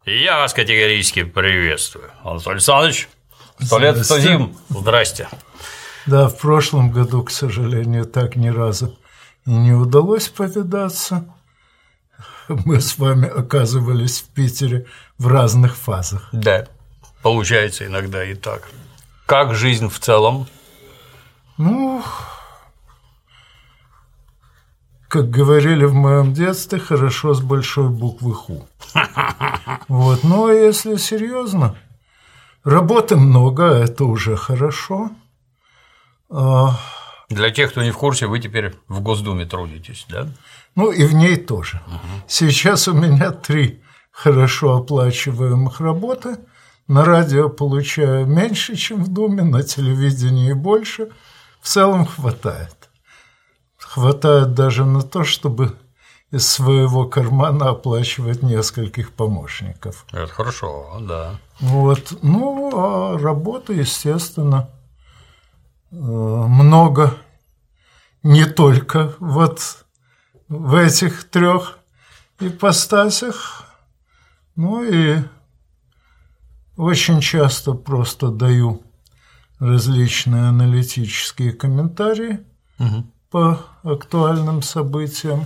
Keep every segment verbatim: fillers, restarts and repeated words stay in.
Я вас категорически приветствую. Анатолий Александрович, сто лет, сто зим. Здрасте. Да, в прошлом году, к сожалению, так ни разу и не удалось повидаться. Мы с вами оказывались в Питере в разных фазах. Да, получается иногда и так. Как жизнь в целом? Ну, как говорили в моем детстве, хорошо с большой буквы «Ху». Вот, но если серьезно, работы много, это уже хорошо. Для тех, кто не в курсе, вы теперь в Госдуме трудитесь, да? Ну и в ней тоже. Угу. Сейчас у меня три хорошо оплачиваемых работы. На радио получаю меньше, чем в Думе, на телевидении больше. В целом хватает. Хватает даже на то, чтобы из своего кармана оплачивать нескольких помощников. Это хорошо, да. Вот. Ну, а работы, естественно, много. Не только вот в этих трех ипостасях, ну и очень часто просто даю различные аналитические комментарии угу. по актуальным событиям.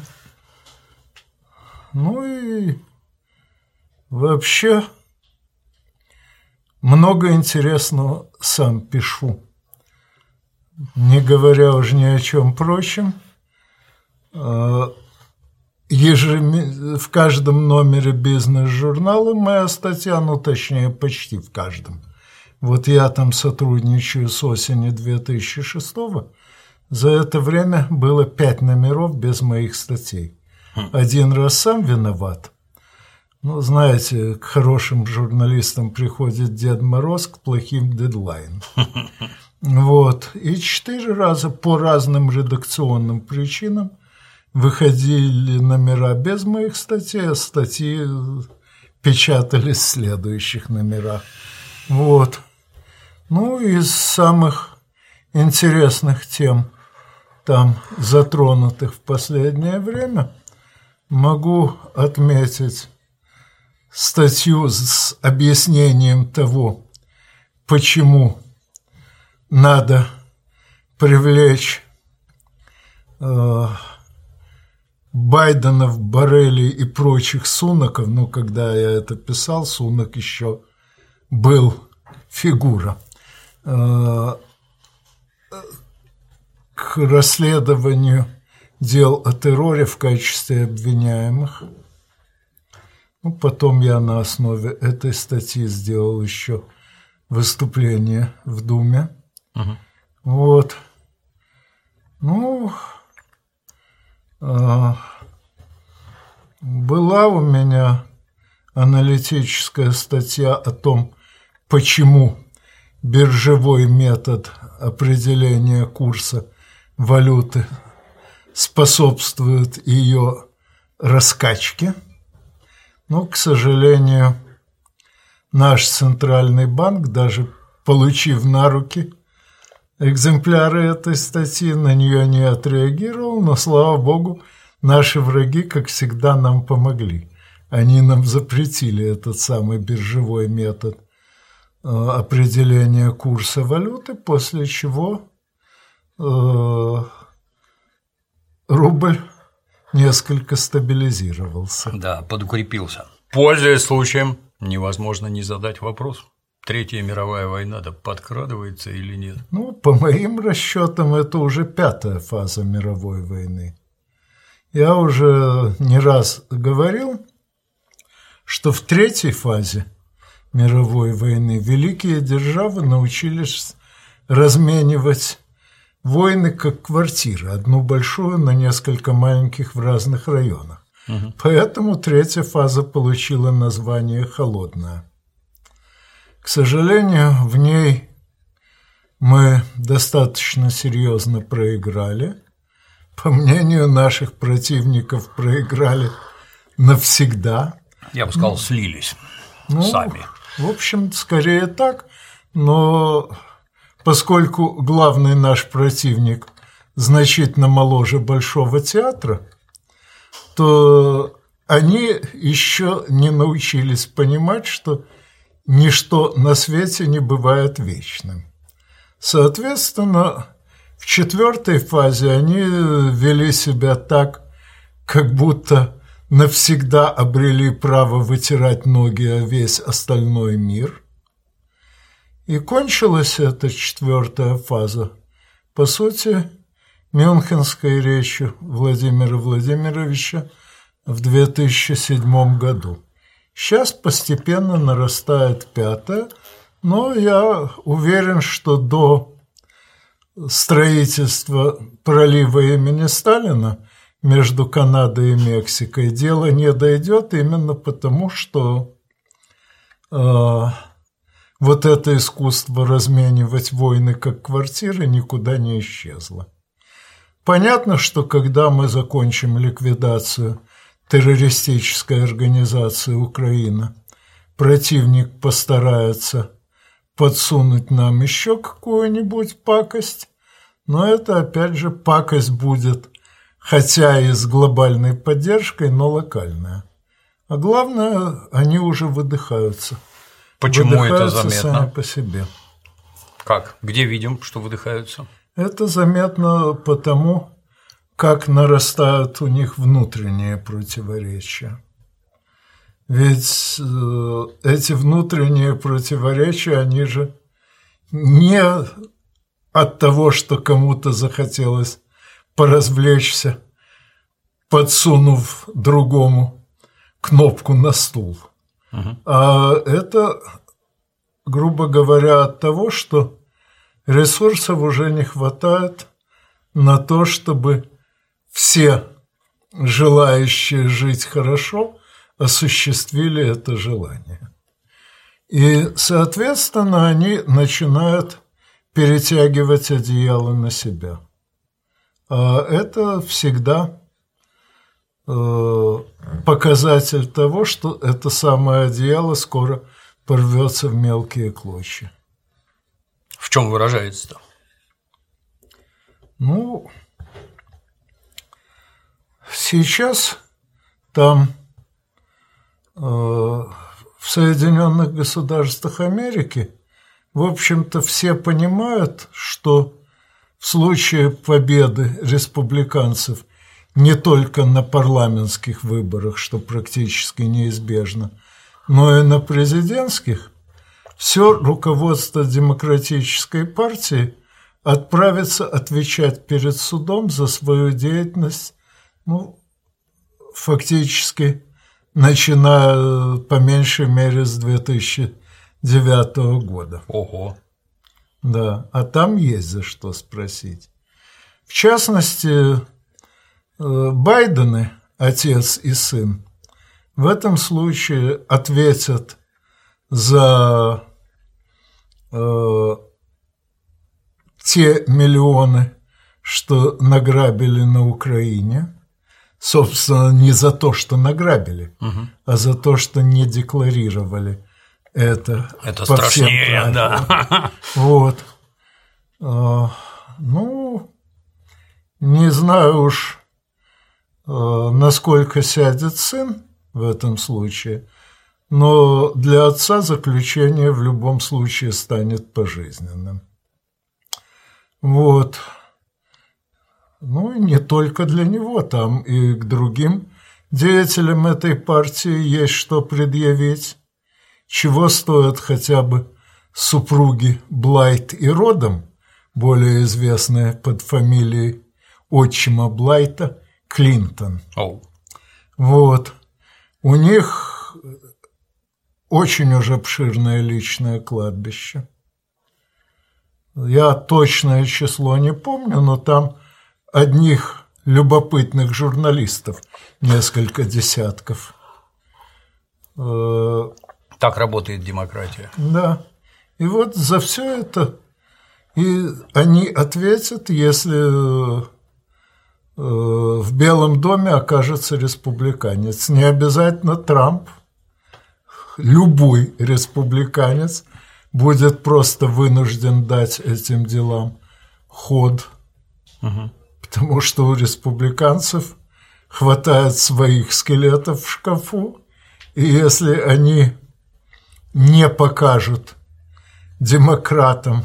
Ну и вообще много интересного сам пишу. Не говоря уже ни о чем прочем, ежем... в каждом номере бизнес-журнала моя статья, ну точнее почти в каждом. Вот я там сотрудничаю с осени две тысячи шестого. За это время было пять номеров без моих статей. Один раз сам виноват. Ну, знаете, к хорошим журналистам приходит Дед Мороз, к плохим дедлайн. Вот. И четыре раза по разным редакционным причинам выходили номера без моих статей, а статьи печатались в следующих номерах. Вот. Ну, из самых интересных тем, там затронутых в последнее время, могу отметить статью с объяснением того, почему надо привлечь э, Байденов, Боррелли и прочих Сунаков. Ну, когда я это писал, Сунак еще был фигура. Э, к расследованию дел о терроре в качестве обвиняемых. Ну, потом я на основе этой статьи сделал еще выступление в Думе. Угу. Вот. Ну, э, была у меня аналитическая статья о том, почему биржевой метод определения курса валюты способствует ее раскачке. Но, к сожалению, наш Центральный банк, даже получив на руки экземпляры этой статьи, на нее не отреагировал, но, слава богу, наши враги, как всегда, нам помогли. Они нам запретили этот самый биржевой метод э, определения курса валюты, после чего э, рубль несколько стабилизировался. Да, подукрепился. Пользуясь случаем, невозможно не задать вопрос. Третья мировая война да подкрадывается или нет? Ну, по моим расчетам, это уже пятая фаза мировой войны. Я уже не раз говорил, что в третьей фазе мировой войны великие державы научились разменивать войны как квартиры, одну большую на несколько маленьких в разных районах. Угу. Поэтому третья фаза получила название «холодная». К сожалению, в ней мы достаточно серьезно проиграли. По мнению наших противников, проиграли навсегда. Я бы сказал, ну, слились ну, сами. В общем, скорее так, но поскольку главный наш противник значительно моложе Большого театра, то они еще не научились понимать, что ничто на свете не бывает вечным. Соответственно, в четвертой фазе они вели себя так, как будто навсегда обрели право вытирать ноги о весь остальной мир. И кончилась эта четвертая фаза, по сути, Мюнхенской речью Владимира Владимировича в две тысячи седьмом году. Сейчас постепенно нарастает пятая, но я уверен, что до строительства пролива имени Сталина между Канадой и Мексикой дело не дойдет именно потому, что э, вот это искусство разменивать войны как квартиры никуда не исчезло. Понятно, что когда мы закончим ликвидацию террористической организации Украина, противник постарается подсунуть нам еще какую-нибудь пакость, но это, опять же, пакость будет, хотя и с глобальной поддержкой, но локальная. А главное, они уже выдыхаются. Почему выдыхаются это заметно? Сами по себе. Как? Где видим, что выдыхаются? Это заметно потому, как нарастают у них внутренние противоречия. Ведь э, эти внутренние противоречия, они же не от того, что кому-то захотелось поразвлечься, подсунув другому кнопку на стул. Угу. А это, грубо говоря, от того, что ресурсов уже не хватает на то, чтобы все желающие жить хорошо осуществили это желание. И, соответственно, они начинают перетягивать одеяло на себя. А это всегда э, показатель того, что это самое одеяло скоро порвется в мелкие клочья. В чем выражается-то? Ну, сейчас там э, в Соединенных Государствах Америки, в общем-то, все понимают, что в случае победы республиканцев не только на парламентских выборах, что практически неизбежно, но и на президентских, все руководство Демократической партии отправится отвечать перед судом за свою деятельность, ну, фактически, начиная по меньшей мере с две тысячи девятого года. Ого! Да, а там есть за что спросить. В частности, Байдены, отец и сын, в этом случае ответят за э, те миллионы, что награбили на Украине, собственно, не за то, что награбили, угу. а за то, что не декларировали это. Это по страшнее, всем да. Вот. А, ну, не знаю уж, а, насколько сядет сын в этом случае, но для отца заключение в любом случае станет пожизненным. Вот. Ну, и не только для него, там и к другим деятелям этой партии есть что предъявить. Чего стоят хотя бы супруги Блайт и Родом, более известные под фамилией отчима Блайта, Клинтон. Oh. Вот. У них очень уж обширное личное кладбище. Я точное число не помню, но там одних любопытных журналистов несколько десятков. Так работает демократия. Да. И вот за все это и они ответят, если в Белом доме окажется республиканец. Не обязательно Трамп. Любой республиканец будет просто вынужден дать этим делам ход. Угу. Потому что у республиканцев хватает своих скелетов в шкафу, и если они не покажут демократам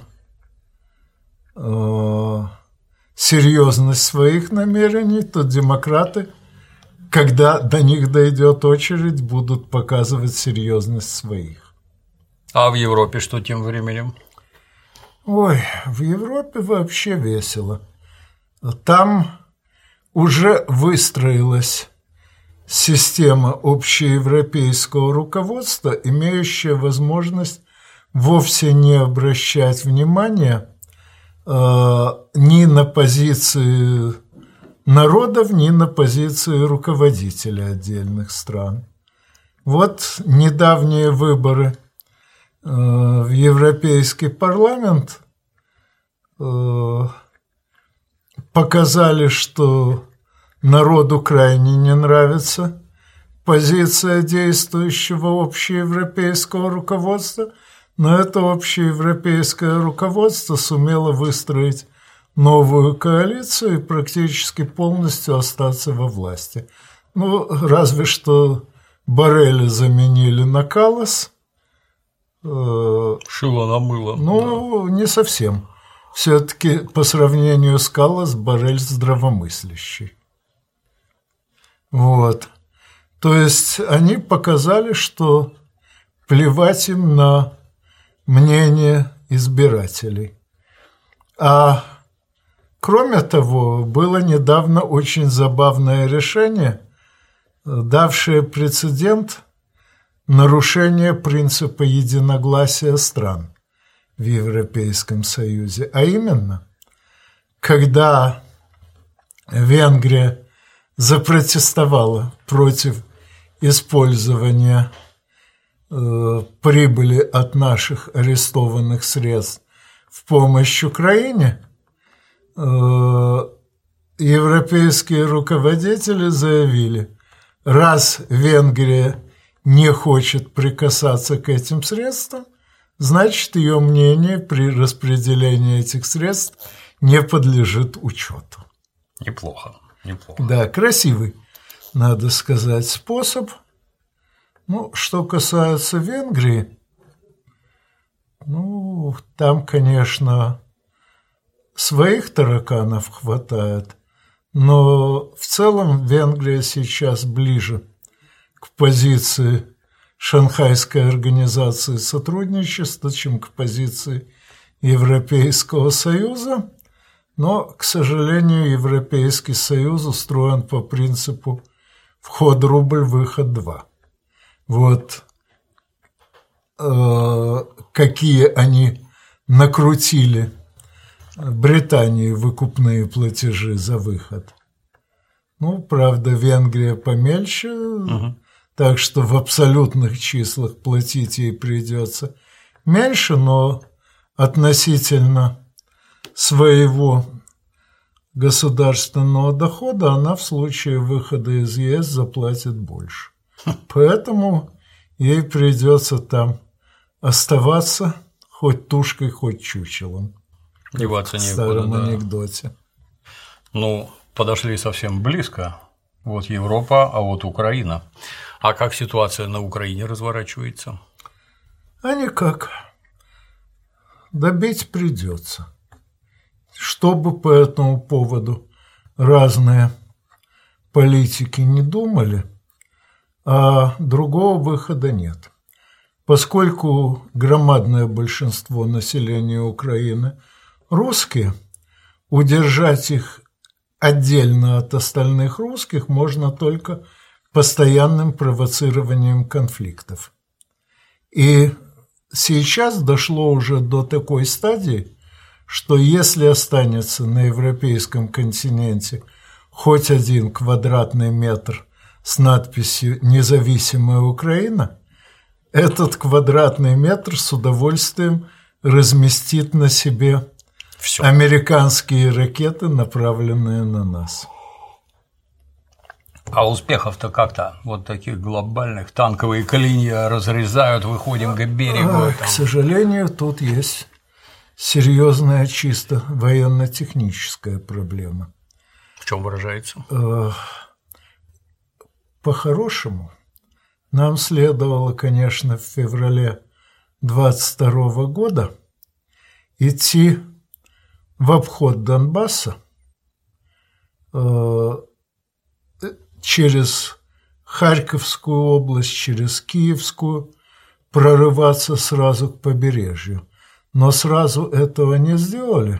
э, серьезность своих намерений, то демократы, когда до них дойдет очередь, будут показывать серьезность своих. А в Европе что тем временем? Ой, в Европе вообще весело. Там уже выстроилась система общеевропейского руководства, имеющая возможность вовсе не обращать внимания э, ни на позиции народов, ни на позиции руководителей отдельных стран. Вот недавние выборы э, в Европейский парламент э, показали, что народу крайне не нравится позиция действующего общеевропейского руководства, но это общеевропейское руководство сумело выстроить новую коалицию и практически полностью остаться во власти. Ну, разве что Борреля заменили на Каллас. Шило на мыло. Ну, да. Не совсем. Все-таки по сравнению с Каллас Боррель здравомыслящий. Вот. То есть они показали, что плевать им на мнение избирателей. А кроме того, было недавно очень забавное решение, давшее прецедент нарушения принципа единогласия стран в Европейском Союзе. А именно, когда Венгрия запротестовала против использования э, прибыли от наших арестованных средств в помощь Украине, э, европейские руководители заявили, раз Венгрия не хочет прикасаться к этим средствам, значит, ее мнение при распределении этих средств не подлежит учету. Неплохо. Неплохо. Да, красивый, надо сказать, способ. Ну, что касается Венгрии, ну, там, конечно, своих тараканов хватает, но в целом Венгрия сейчас ближе к позиции Шанхайской организации сотрудничества, чем к позиции Европейского Союза. Но, к сожалению, Европейский Союз устроен по принципу вход рубль, выход два. Вот э, какие они накрутили Британии выкупные платежи за выход. Ну, правда, Венгрия помельче, угу. Так что в абсолютных числах платить ей придется меньше, но относительно своего государственного дохода она в случае выхода из ЕС заплатит больше. Поэтому ей придется там оставаться хоть тушкой, хоть чучелом. Деваться некуда, в старом да. анекдоте. Ну, подошли совсем близко. Вот Европа, а вот Украина. А как ситуация на Украине разворачивается? А никак. Добить придется. Что бы по этому поводу разные политики не думали, а другого выхода нет. Поскольку громадное большинство населения Украины русские, удержать их отдельно от остальных русских можно только постоянным провоцированием конфликтов. И сейчас дошло уже до такой стадии, что если останется на европейском континенте хоть один квадратный метр с надписью «Независимая Украина», этот квадратный метр с удовольствием разместит на себе Всё. Американские ракеты, направленные на нас. А успехов-то как-то вот таких глобальных, танковые клинья разрезают, выходим к берегу. А, к сожалению, тут есть серьезная чисто военно-техническая проблема. В чем выражается? по-хорошему нам следовало, конечно, в феврале двадцать второго года идти в обход Донбасса э, через Харьковскую область, через Киевскую, прорываться сразу к побережью. Но сразу этого не сделали,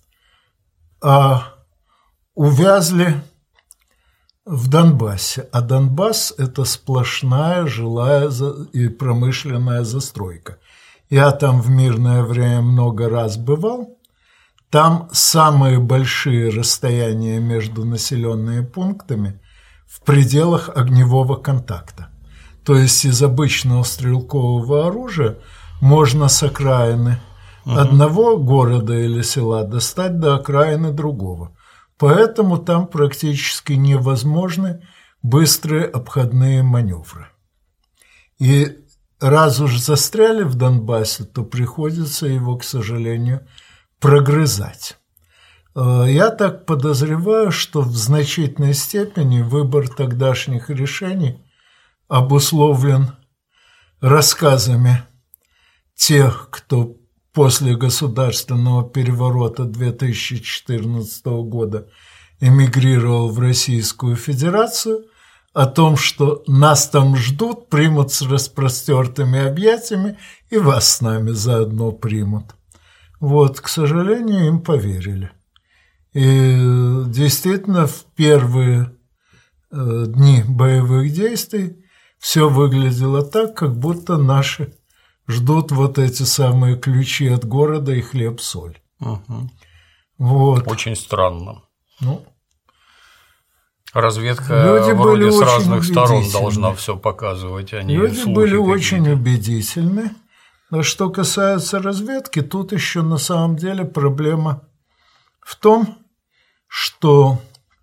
а увязли в Донбассе. А Донбасс – это сплошная жилая и промышленная застройка. Я там в мирное время много раз бывал. Там самые большие расстояния между населенными пунктами в пределах огневого контакта. То есть из обычного стрелкового оружия можно с окраины uh-huh. одного города или села достать до окраины другого. Поэтому там практически невозможны быстрые обходные маневры. И раз уж застряли в Донбассе, то приходится его, к сожалению, прогрызать. Я так подозреваю, что в значительной степени выбор тогдашних решений обусловлен рассказами тех, кто после государственного переворота две тысячи четырнадцатого года эмигрировал в Российскую Федерацию, о том, что нас там ждут, примут с распростертыми объятиями и вас с нами заодно примут. Вот, к сожалению, им поверили. И действительно, в первые э, дни боевых действий все выглядело так, как будто наши ждут вот эти самые ключи от города и хлеб-соль. Угу. Вот. Очень странно. Ну, разведка люди вроде с разных сторон должна все показывать, а не люди слухи были какие-то. Очень убедительны. А что касается разведки, тут еще на самом деле проблема в том, что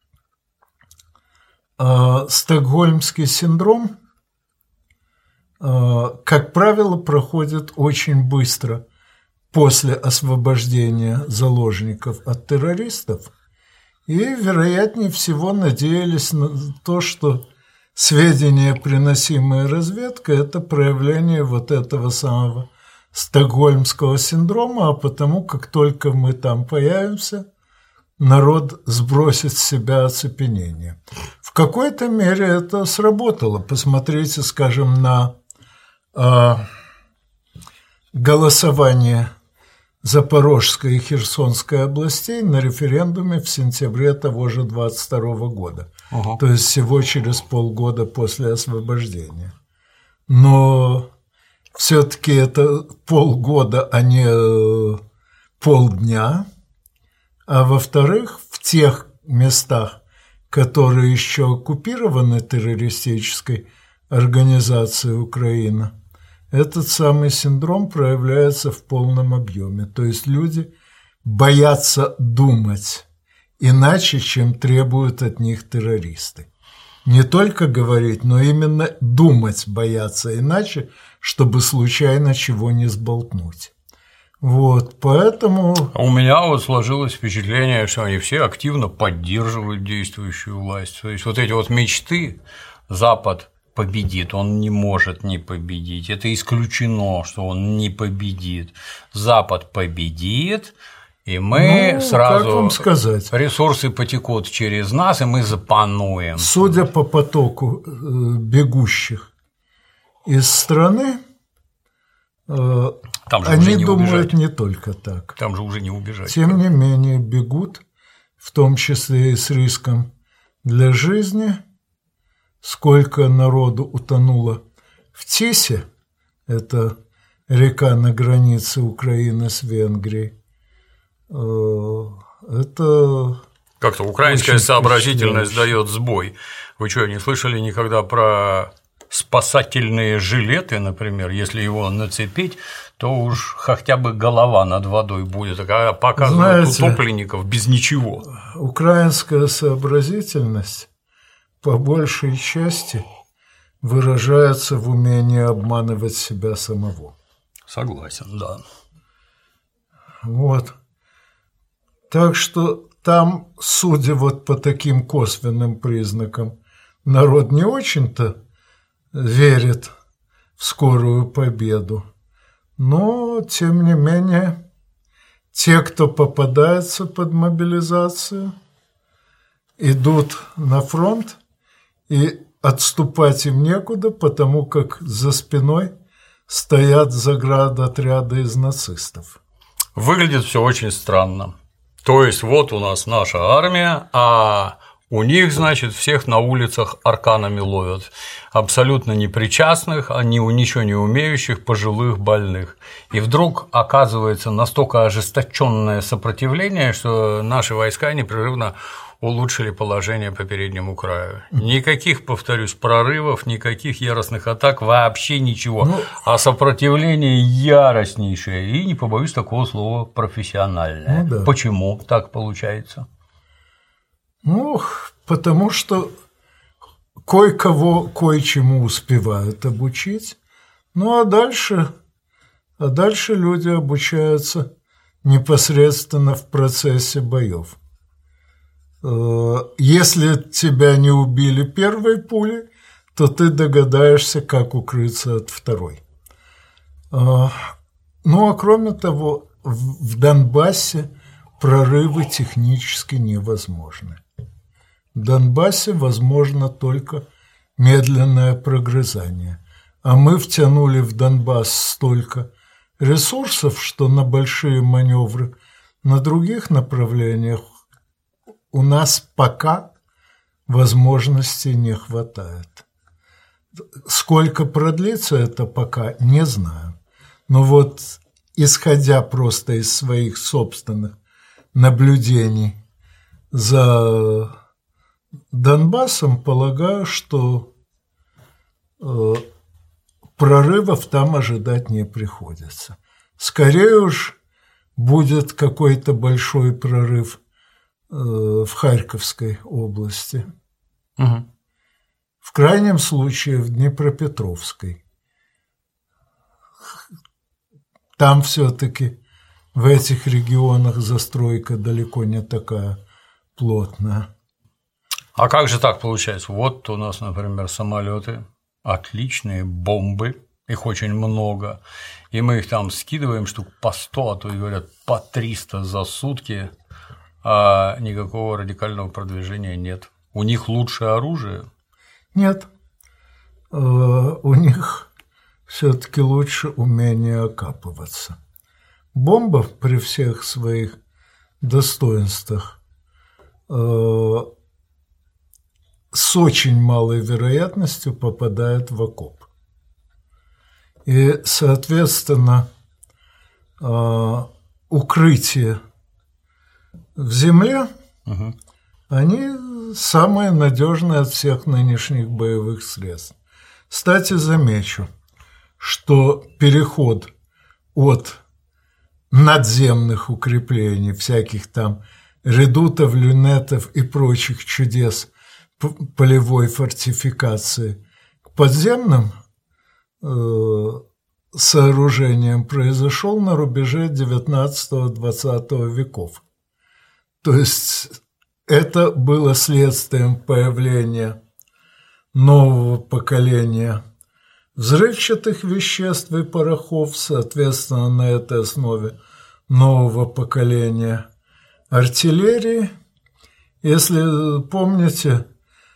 э, стокгольмский синдром, э, как правило, проходит очень быстро после освобождения заложников от террористов, и, вероятнее всего, надеялись на то, что сведения, приносимые разведкой, это проявление вот этого самого стокгольмского синдрома, а потому, как только мы там появимся, народ сбросит с себя оцепенение. В какой-то мере это сработало. Посмотрите, скажем, на э, голосование Запорожской и Херсонской областей на референдуме в сентябре того же двадцать второго года. Угу. То есть всего через полгода после освобождения. Но все-таки это полгода, а не полдня. А во-вторых, в тех местах, которые еще оккупированы террористической организацией Украина, этот самый синдром проявляется в полном объеме. То есть люди боятся думать иначе, чем требуют от них террористы. Не только говорить, но именно думать боятся иначе, чтобы случайно чего не сболтнуть. Вот, поэтому… У меня вот сложилось впечатление, что они все активно поддерживают действующую власть. То есть вот эти вот мечты Запад победит, он не может не победить. Это исключено, что он не победит. Запад победит, и мы ну, сразу как вам сказать? Ресурсы потекут через нас, и мы запануем. Судя по потоку бегущих из страны, там же они уже не думают убежать. Не только так. Там же уже не убежать. Тем не менее бегут, в том числе и с риском для жизни. Сколько народу утонуло в Тисе, это река на границе Украины с Венгрией, это… Как-то украинская сообразительность дает сбой. Вы что, не слышали никогда про спасательные жилеты, например? Если его нацепить, то уж хотя бы голова над водой будет, а показывают Знаете, утопленников без ничего. Украинская сообразительность по большей части выражается в умении обманывать себя самого. Согласен, да. Вот. Так что там, судя вот по таким косвенным признакам, народ не очень-то верит в скорую победу, но, тем не менее, те, кто попадается под мобилизацию, идут на фронт, и отступать им некуда, потому как за спиной стоят заградотряды из нацистов. Выглядит все очень странно. То есть вот у нас наша армия, а у них, значит, всех на улицах арканами ловят. Абсолютно непричастных, они ничего не умеющих, пожилых, больных. И вдруг оказывается настолько ожесточенное сопротивление, что наши войска непрерывно улучшили положение по переднему краю. Никаких, повторюсь, прорывов, никаких яростных атак, вообще ничего. Ну, а сопротивление яростнейшее и, не побоюсь такого слова, профессиональное. Ну, да. Почему так получается? Ну, потому что кое-кого кое-чему успевают обучить, ну а дальше, а дальше люди обучаются непосредственно в процессе боев. Если тебя не убили первой пулей, то ты догадаешься, как укрыться от второй. Ну а кроме того, в Донбассе прорывы технически невозможны. В Донбассе возможно только медленное прогрызание. А мы втянули в Донбасс столько ресурсов, что на большие маневры на других направлениях у нас пока возможностей не хватает. Сколько продлится это пока, не знаю. Но вот исходя просто из своих собственных наблюдений за Донбассом, полагаю, что э, прорывов там ожидать не приходится. Скорее уж будет какой-то большой прорыв э, в Харьковской области. Угу. В крайнем случае в Днепропетровской. Там все-таки в этих регионах застройка далеко не такая плотная. А как же так получается? Вот у нас, например, самолеты, отличные бомбы, их очень много, и мы их там скидываем штук по сто, а то и говорят по триста за сутки, а никакого радикального продвижения нет. У них лучшее оружие? Нет. У них все-таки лучше умение окапываться. Бомба при всех своих достоинствах с очень малой вероятностью попадает в окоп. И, соответственно, укрытия в земле, угу. они самые надежные от всех нынешних боевых средств. Кстати, замечу, что переход от надземных укреплений, всяких там редутов, люнетов и прочих чудес полевой фортификации к подземным э, сооружениям произошел на рубеже девятнадцатого-двадцатого веков. То есть это было следствием появления нового поколения взрывчатых веществ и порохов, соответственно, на этой основе нового поколения артиллерии. Если помните,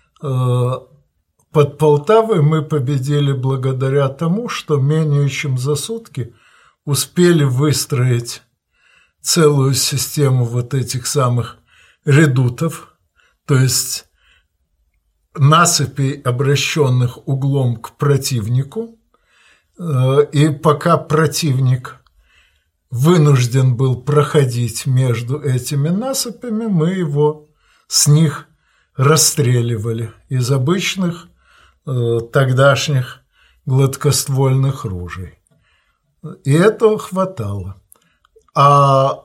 под Полтавой мы победили благодаря тому, что менее чем за сутки успели выстроить целую систему вот этих самых редутов, то есть насыпей, обращенных углом к противнику, и пока противник вынужден был проходить между этими насыпями, мы его с них расстреливали из обычных э, тогдашних гладкоствольных ружей. И этого хватало. А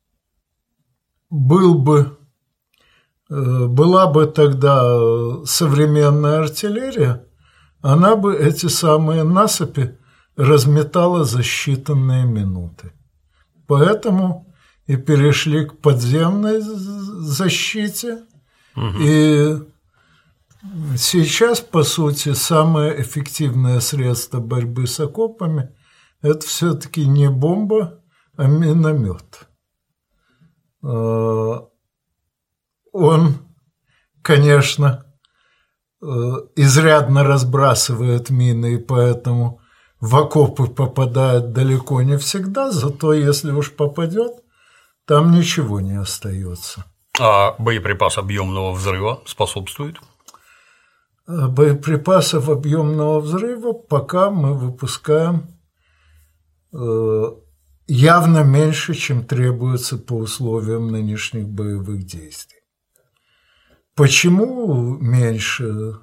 был бы, э, была бы тогда современная артиллерия, она бы эти самые насыпи разметала за считанные минуты. Поэтому и перешли к подземной защите. Угу. И Сейчас, по сути, самое эффективное средство борьбы с окопами – это все-таки не бомба, а миномет. Он, конечно, изрядно разбрасывает мины, и поэтому в окопы попадает далеко не всегда, зато если уж попадет, там ничего не остается. А боеприпас объемного взрыва способствует? Боеприпасов объемного взрыва пока мы выпускаем явно меньше, чем требуется по условиям нынешних боевых действий. Почему меньше?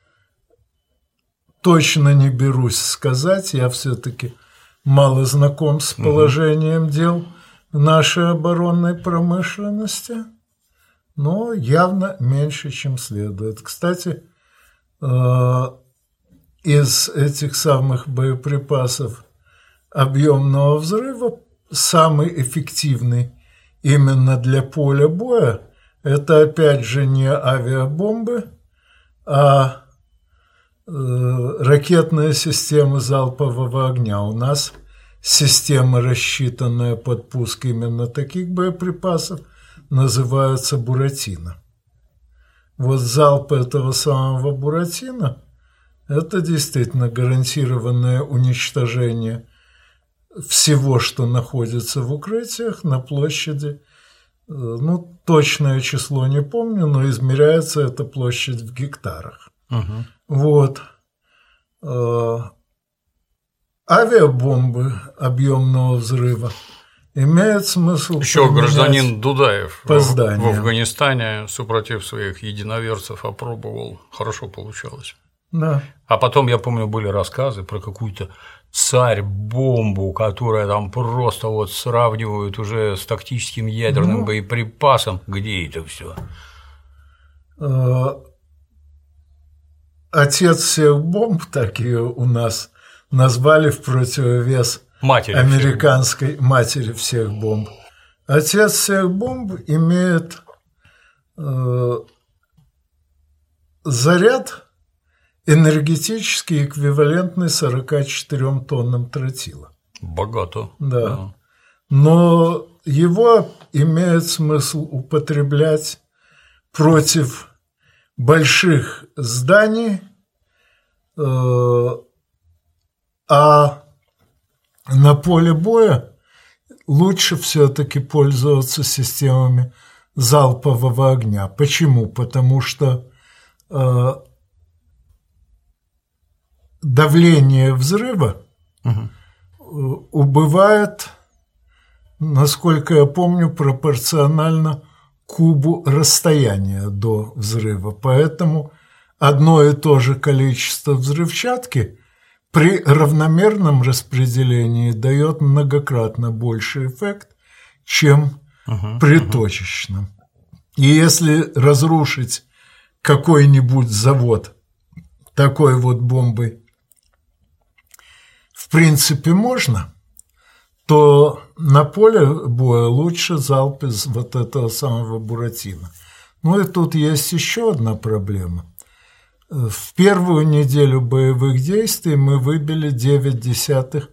Точно не берусь сказать, я все-таки мало знаком с положением угу. дел нашей оборонной промышленности, но явно меньше, чем следует. Кстати, из этих самых боеприпасов объемного взрыва самый эффективный именно для поля боя – это опять же не авиабомбы, а ракетные системы залпового огня. У нас система, рассчитанная под пуск именно таких боеприпасов, называется «Буратино». Вот залп этого самого «Буратино» – это действительно гарантированное уничтожение всего, что находится в укрытиях на площади. Ну, точное число не помню, но измеряется эта площадь в гектарах. Угу. Вот. Авиабомбы объемного взрыва имеет смысл. Еще гражданин Дудаев в, в Афганистане, супротив своих единоверцев, опробовал, хорошо получалось. Да. А потом, я помню, были рассказы про какую-то царь-бомбу, которая там просто вот сравнивают уже с тактическим ядерным ну, боеприпасом. Где это все? Отец всех бомб, так ее у нас назвали в противовес матери американской всех матери всех бомб. Отец всех бомб имеет э, заряд энергетически эквивалентный сорока четырем тоннам тротила. Богато. Да. да. Но его имеет смысл употреблять против больших зданий, э, а на поле боя лучше все-таки пользоваться системами залпового огня. Почему? Потому что э, давление взрыва угу. убывает, насколько я помню, пропорционально кубу расстояния до взрыва. Поэтому одно и то же количество взрывчатки при равномерном распределении дает многократно больший эффект, чем uh-huh, при uh-huh. точечном. И если разрушить какой-нибудь завод такой вот бомбой в принципе можно, то на поле боя лучше залп из вот этого самого Буратино. Ну и тут есть еще одна проблема. В первую неделю боевых действий мы выбили девять десятых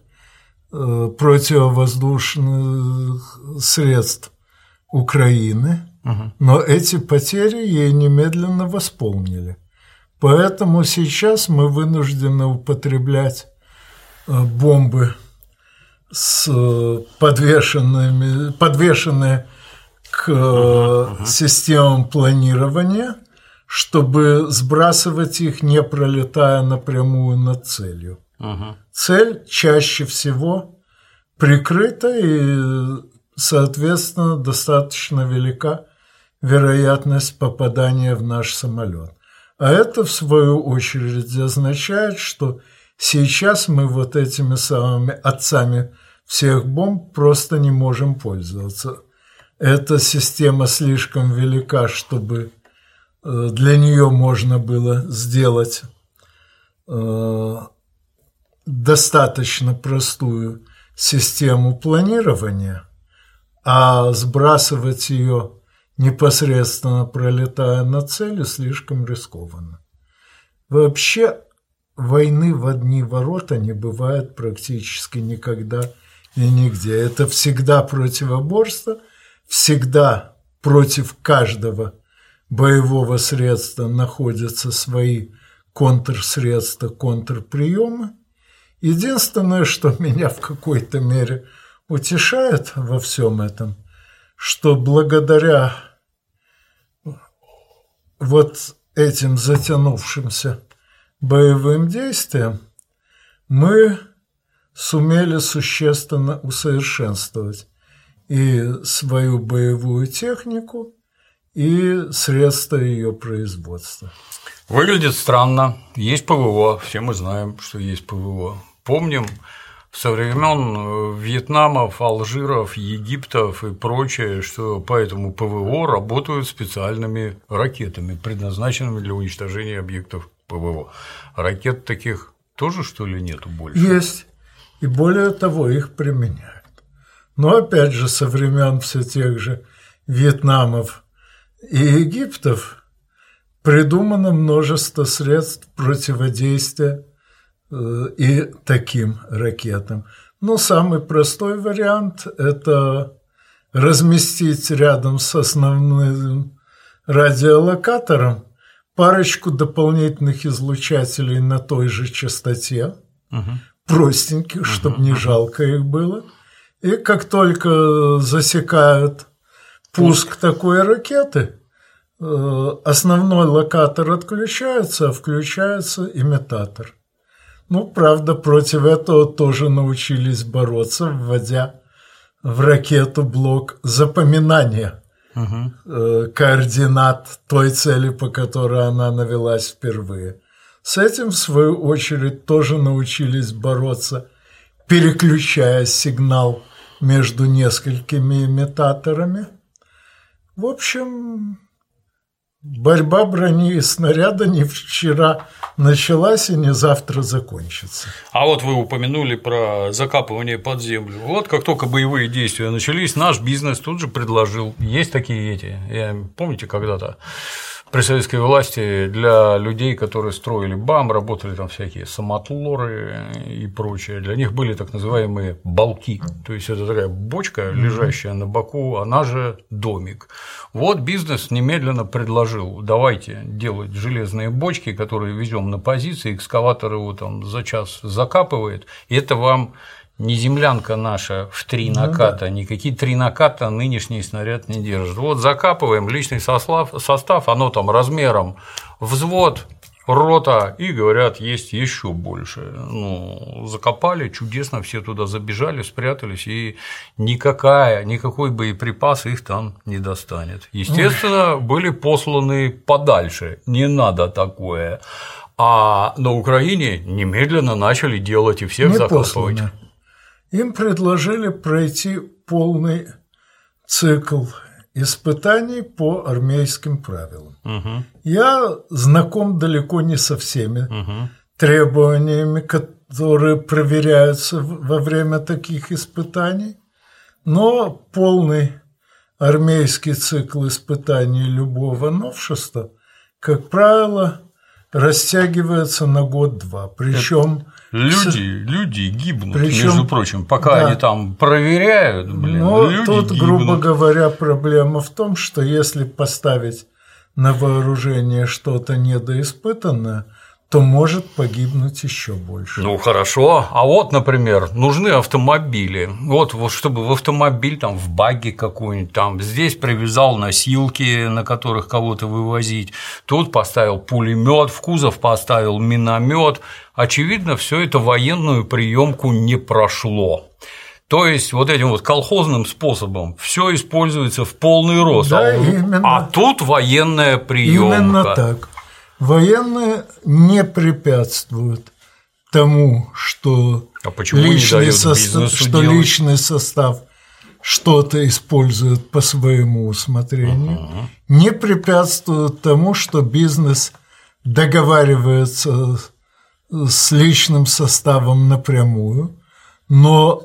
противовоздушных средств Украины, угу. но эти потери ей немедленно восполнили. Поэтому сейчас мы вынуждены употреблять бомбы с подвешенными, подвешенные к uh-huh, uh-huh. системам планирования, чтобы сбрасывать их, не пролетая напрямую над целью. Uh-huh. Цель чаще всего прикрыта, и, соответственно, достаточно велика вероятность попадания в наш самолет. А это, в свою очередь, означает, что сейчас мы вот этими самыми отцами всех бомб просто не можем пользоваться. Эта система слишком велика, чтобы для нее можно было сделать достаточно простую систему планирования, а сбрасывать ее непосредственно пролетая над целью слишком рискованно. Вообще войны в одни ворота не бывает практически никогда и нигде. Это всегда противоборство, всегда против каждого боевого средства находятся свои контрсредства, контрприемы. Единственное, что меня в какой-то мере утешает во всем этом, что благодаря вот этим затянувшимся боевым действиям мы сумели существенно усовершенствовать и свою боевую технику, и средства ее производства. Выглядит странно. Есть ПВО, все мы знаем, что есть ПВО. Помним со времен Вьетнамов, Алжиров, Египтов и прочее, что по этому ПВО работают специальными ракетами, предназначенными для уничтожения объектов ПВО. Ракет таких тоже, что ли, нету больше? Есть. И более того, их применяют. Но опять же, со времен все тех же Вьетнамов и Египтов придумано множество средств противодействия и таким ракетам. Но самый простой вариант – это разместить рядом с основным радиолокатором парочку дополнительных излучателей на той же частоте, угу. простеньких, угу, чтобы не жалко их было. И как только засекают пуск такой ракеты, основной локатор отключается, а включается имитатор. Ну, правда, против этого тоже научились бороться, вводя в ракету блок запоминания угу. координат той цели, по которой она навелась впервые. С этим, в свою очередь, тоже научились бороться, переключая сигнал между несколькими имитаторами. В общем, борьба брони и снаряда не вчера началась и не завтра закончится. А вот вы упомянули про закапывание под землю. Вот как только боевые действия начались, наш бизнес тут же предложил. Есть такие эти, я, помните, когда-то при советской власти для людей, которые строили БАМ, работали там всякие самотлоры и прочее, для них были так называемые балки. То есть это такая бочка, лежащая на боку, она же домик. Вот бизнес немедленно предложил: давайте делать железные бочки, которые везем на позиции, экскаватор его там за час закапывает, и это вам не землянка наша в три наката, никакие три наката нынешний снаряд не держит. Вот закапываем личный состав, состав, оно там размером взвод, рота, и говорят, есть еще больше. Ну, закопали, чудесно, все туда забежали, спрятались, и никакая, никакой боеприпас их там не достанет. Естественно, были посланы подальше, не надо такое. А на Украине немедленно начали делать и всех не закапывать. Посланы. Им предложили пройти полный цикл испытаний по армейским правилам. Угу. Я знаком далеко не со всеми угу. требованиями, которые проверяются во время таких испытаний, но полный армейский цикл испытаний любого новшества, как правило, растягивается на год-два. Причем люди, люди гибнут, Причем, между прочим, пока да. они там проверяют, блин, но люди тут, гибнут. грубо говоря, проблема в том, что если поставить на вооружение что-то недоиспытанное, то может погибнуть еще больше. Ну хорошо, а вот, например, нужны автомобили. Вот, вот чтобы в автомобиль, там, в багги какой-нибудь, там, здесь привязал носилки, на которых кого-то вывозить, тут поставил пулемет, в кузов поставил миномет. Очевидно, все это военную приемку не прошло. То есть вот этим вот колхозным способом все используется в полный рост, да, а, именно, а тут военная приемка. Именно так. Военные не препятствуют тому, что, а почему личный, не состав, что личный состав что-то использует по своему усмотрению, uh-huh. не препятствуют тому, что бизнес договаривается с личным составом напрямую, но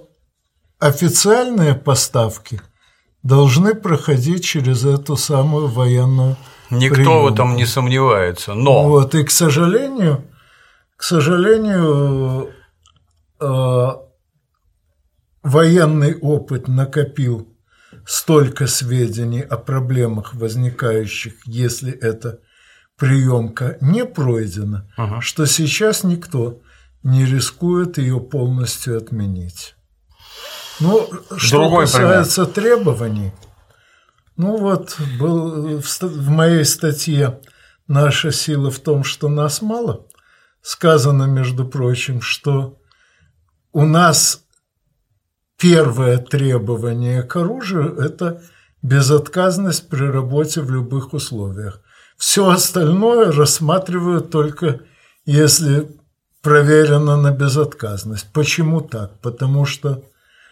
официальные поставки должны проходить через эту самую военную Никто приемку. в этом не сомневается, но… Вот, и, к сожалению, к сожалению, э, военный опыт накопил столько сведений о проблемах, возникающих, если эта приемка не пройдена, угу. что сейчас никто не рискует ее полностью отменить. Ну, что Другой касается пример. требований, ну вот был в моей статье «Наша сила в том, что нас мало» сказано, между прочим, что у нас первое требование к оружию – это безотказность при работе в любых условиях. Все остальное рассматривают только если проверено на безотказность. Почему так? Потому что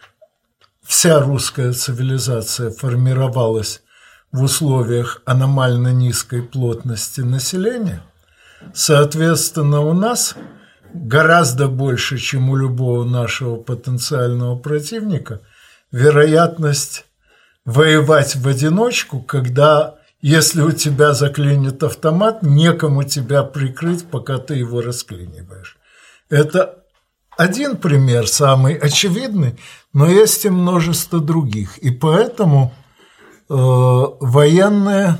вся русская цивилизация формировалась в условиях аномально низкой плотности населения. Соответственно, у нас гораздо больше, чем у любого нашего потенциального противника, вероятность воевать в одиночку, когда, если у тебя заклинит автомат, некому тебя прикрыть, пока ты его расклиниваешь. Это один пример, самый очевидный, но есть и множество других. И поэтому э, военные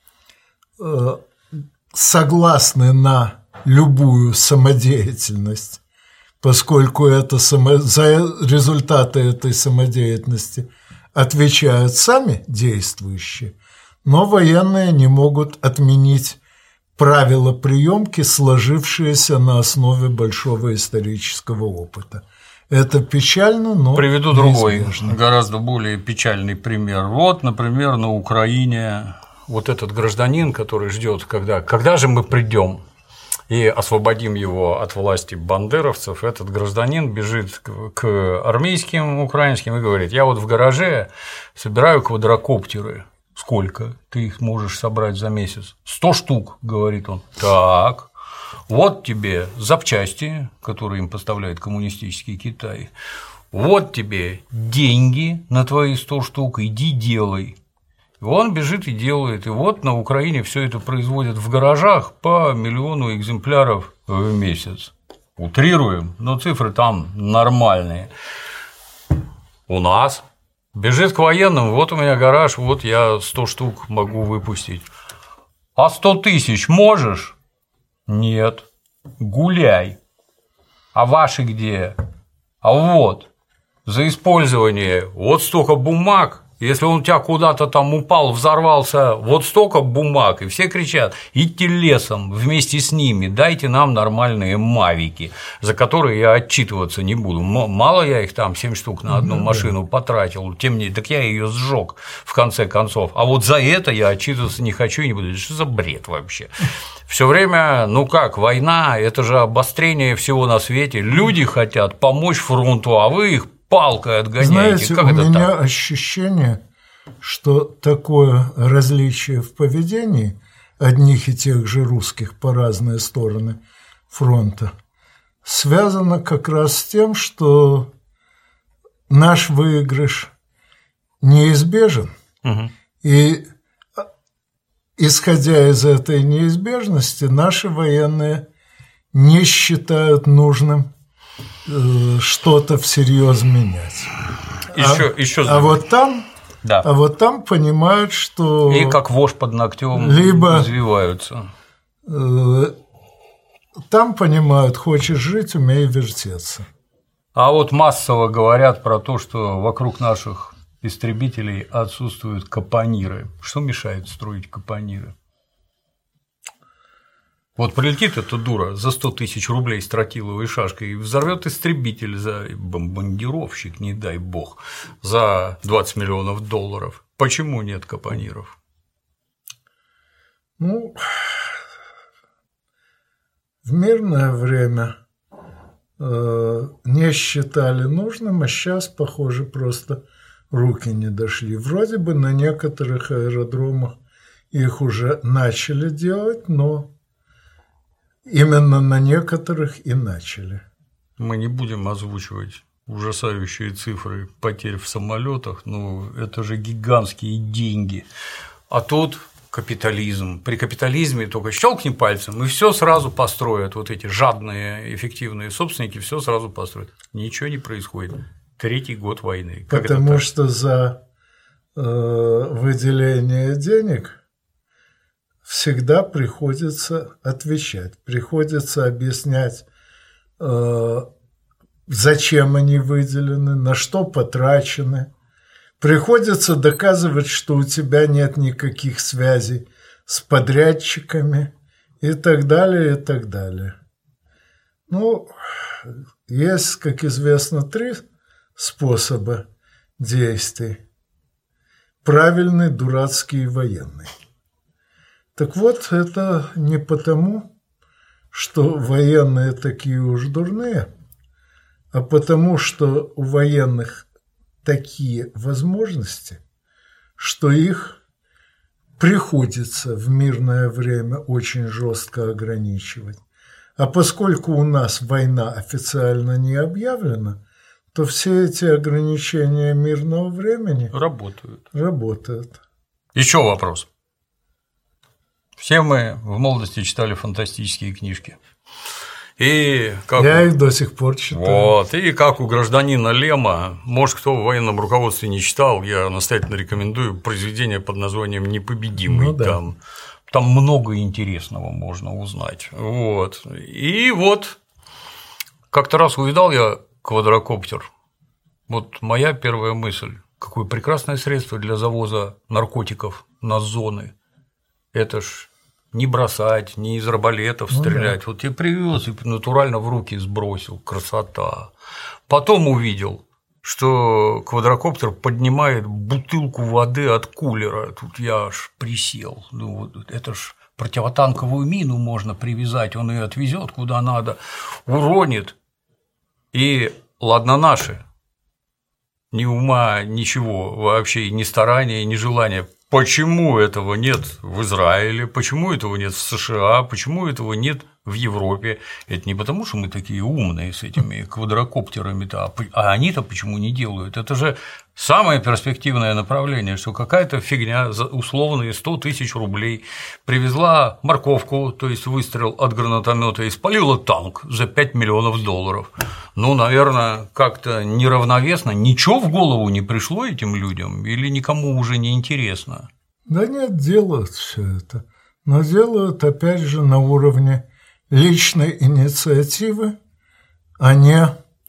э, согласны на любую самодеятельность, поскольку это само... за результаты этой самодеятельности отвечают сами действующие, но военные не могут отменить правила приемки, сложившиеся на основе большого исторического опыта. Это печально, но приведу неизбежно. Другой, гораздо более печальный пример. Вот, например, на Украине вот этот гражданин, который ждет, когда, когда же мы придем и освободим его от власти бандеровцев, этот гражданин бежит к армейским украинским и говорит: я вот в гараже собираю квадрокоптеры. Сколько ты их можешь собрать за месяц? Сто штук, говорит он. Так, вот тебе запчасти, которые им поставляет коммунистический Китай. Вот тебе деньги на твои сто штук, иди делай. И он бежит и делает. И вот на Украине все это производят в гаражах по миллиону экземпляров в месяц. Утрируем, но цифры там нормальные. У нас бежит к военным: вот у меня гараж, вот я сто штук могу выпустить. А сто тысяч можешь? Нет. Гуляй. А ваши где? А вот за использование вот столько бумаг. Если он у тебя куда-то там упал, взорвался, вот столько бумаг, и все кричат: идите лесом вместе с ними, дайте нам нормальные мавики, за которые я отчитываться не буду. Мало я их там семь штук на одну машину потратил, тем не менее, так я ее сжег в конце концов. А вот за это я отчитываться не хочу и не буду. Что за бред вообще? Все время, ну как, война – это же обострение всего на свете. Люди хотят помочь фронту, а вы их палкой отгоняете. Знаете, как у это меня так? ощущение, что такое различие в поведении одних и тех же русских по разные стороны фронта связано как раз с тем, что наш выигрыш неизбежен, угу. и, исходя из этой неизбежности, наши военные не считают нужным что-то всерьез менять. Еще, а, еще а вот там, да. а вот там понимают, что и как вошь под ногтем либо развиваются. Э, там понимают: хочешь жить, умей вертеться. А вот массово говорят про то, что вокруг наших истребителей отсутствуют капониры. Что мешает строить капониры? Вот прилетит эта дура за сто тысяч рублей с тротиловой шашкой и взорвет истребитель за бомбардировщик, не дай бог, за двадцать миллионов долларов. Почему нет капониров? Ну, в мирное время э, не считали нужным, а сейчас, похоже, просто руки не дошли. Вроде бы на некоторых аэродромах их уже начали делать, но именно на некоторых и начали. Мы не будем озвучивать ужасающие цифры потерь в самолетах, но это же гигантские деньги. А тут капитализм. При капитализме только щелкни пальцем, и все сразу построят. Вот эти жадные, эффективные собственники все сразу построят. Ничего не происходит. Третий год войны. Как Потому что за э, выделение денег всегда приходится отвечать, приходится объяснять, э, зачем они выделены, на что потрачены. Приходится доказывать, что у тебя нет никаких связей с подрядчиками и так далее, и так далее. Ну, есть, как известно, три способа действий. Правильный, дурацкий и военный. Так вот, это не потому, что военные такие уж дурные, а потому, что у военных такие возможности, что их приходится в мирное время очень жестко ограничивать. А поскольку у нас война официально не объявлена, то все эти ограничения мирного времени работают. работают. Еще вопрос. Все мы в молодости читали фантастические книжки. И как Я у... их до сих пор читаю. Вот, и как у гражданина Лема, может, кто в военном руководстве не читал, я настоятельно рекомендую произведение под названием «Непобедимый». Ну, да. там, там много интересного можно узнать. Вот. И вот как-то раз увидал я квадрокоптер. Вот моя первая мысль: какое прекрасное средство для завоза наркотиков на зоны. Это ж не бросать, не из арбалетов стрелять. Ну, да. Вот тебе привез и натурально в руки сбросил. Красота. Потом увидел, что квадрокоптер поднимает бутылку воды от кулера. Тут я аж присел. Ну, это ж противотанковую мину можно привязать, он ее отвезет куда надо, уронит. И ладно наши. Ни ума, ничего, вообще ни старания, ни желания. Почему этого нет в Израиле, почему этого нет в США, почему этого нет в Европе? Это не потому, что мы такие умные с этими квадрокоптерами-то, а они-то почему не делают? Это же самое перспективное направление, что какая-то фигня за условные сто тысяч рублей привезла морковку, то есть выстрел от гранатомета, и спалила танк за пять миллионов долларов. Ну, наверное, как-то неравновесно, ничего в голову не пришло этим людям или никому уже не интересно? Да нет, делают все это, но делают, опять же, на уровне личной инициативы, а не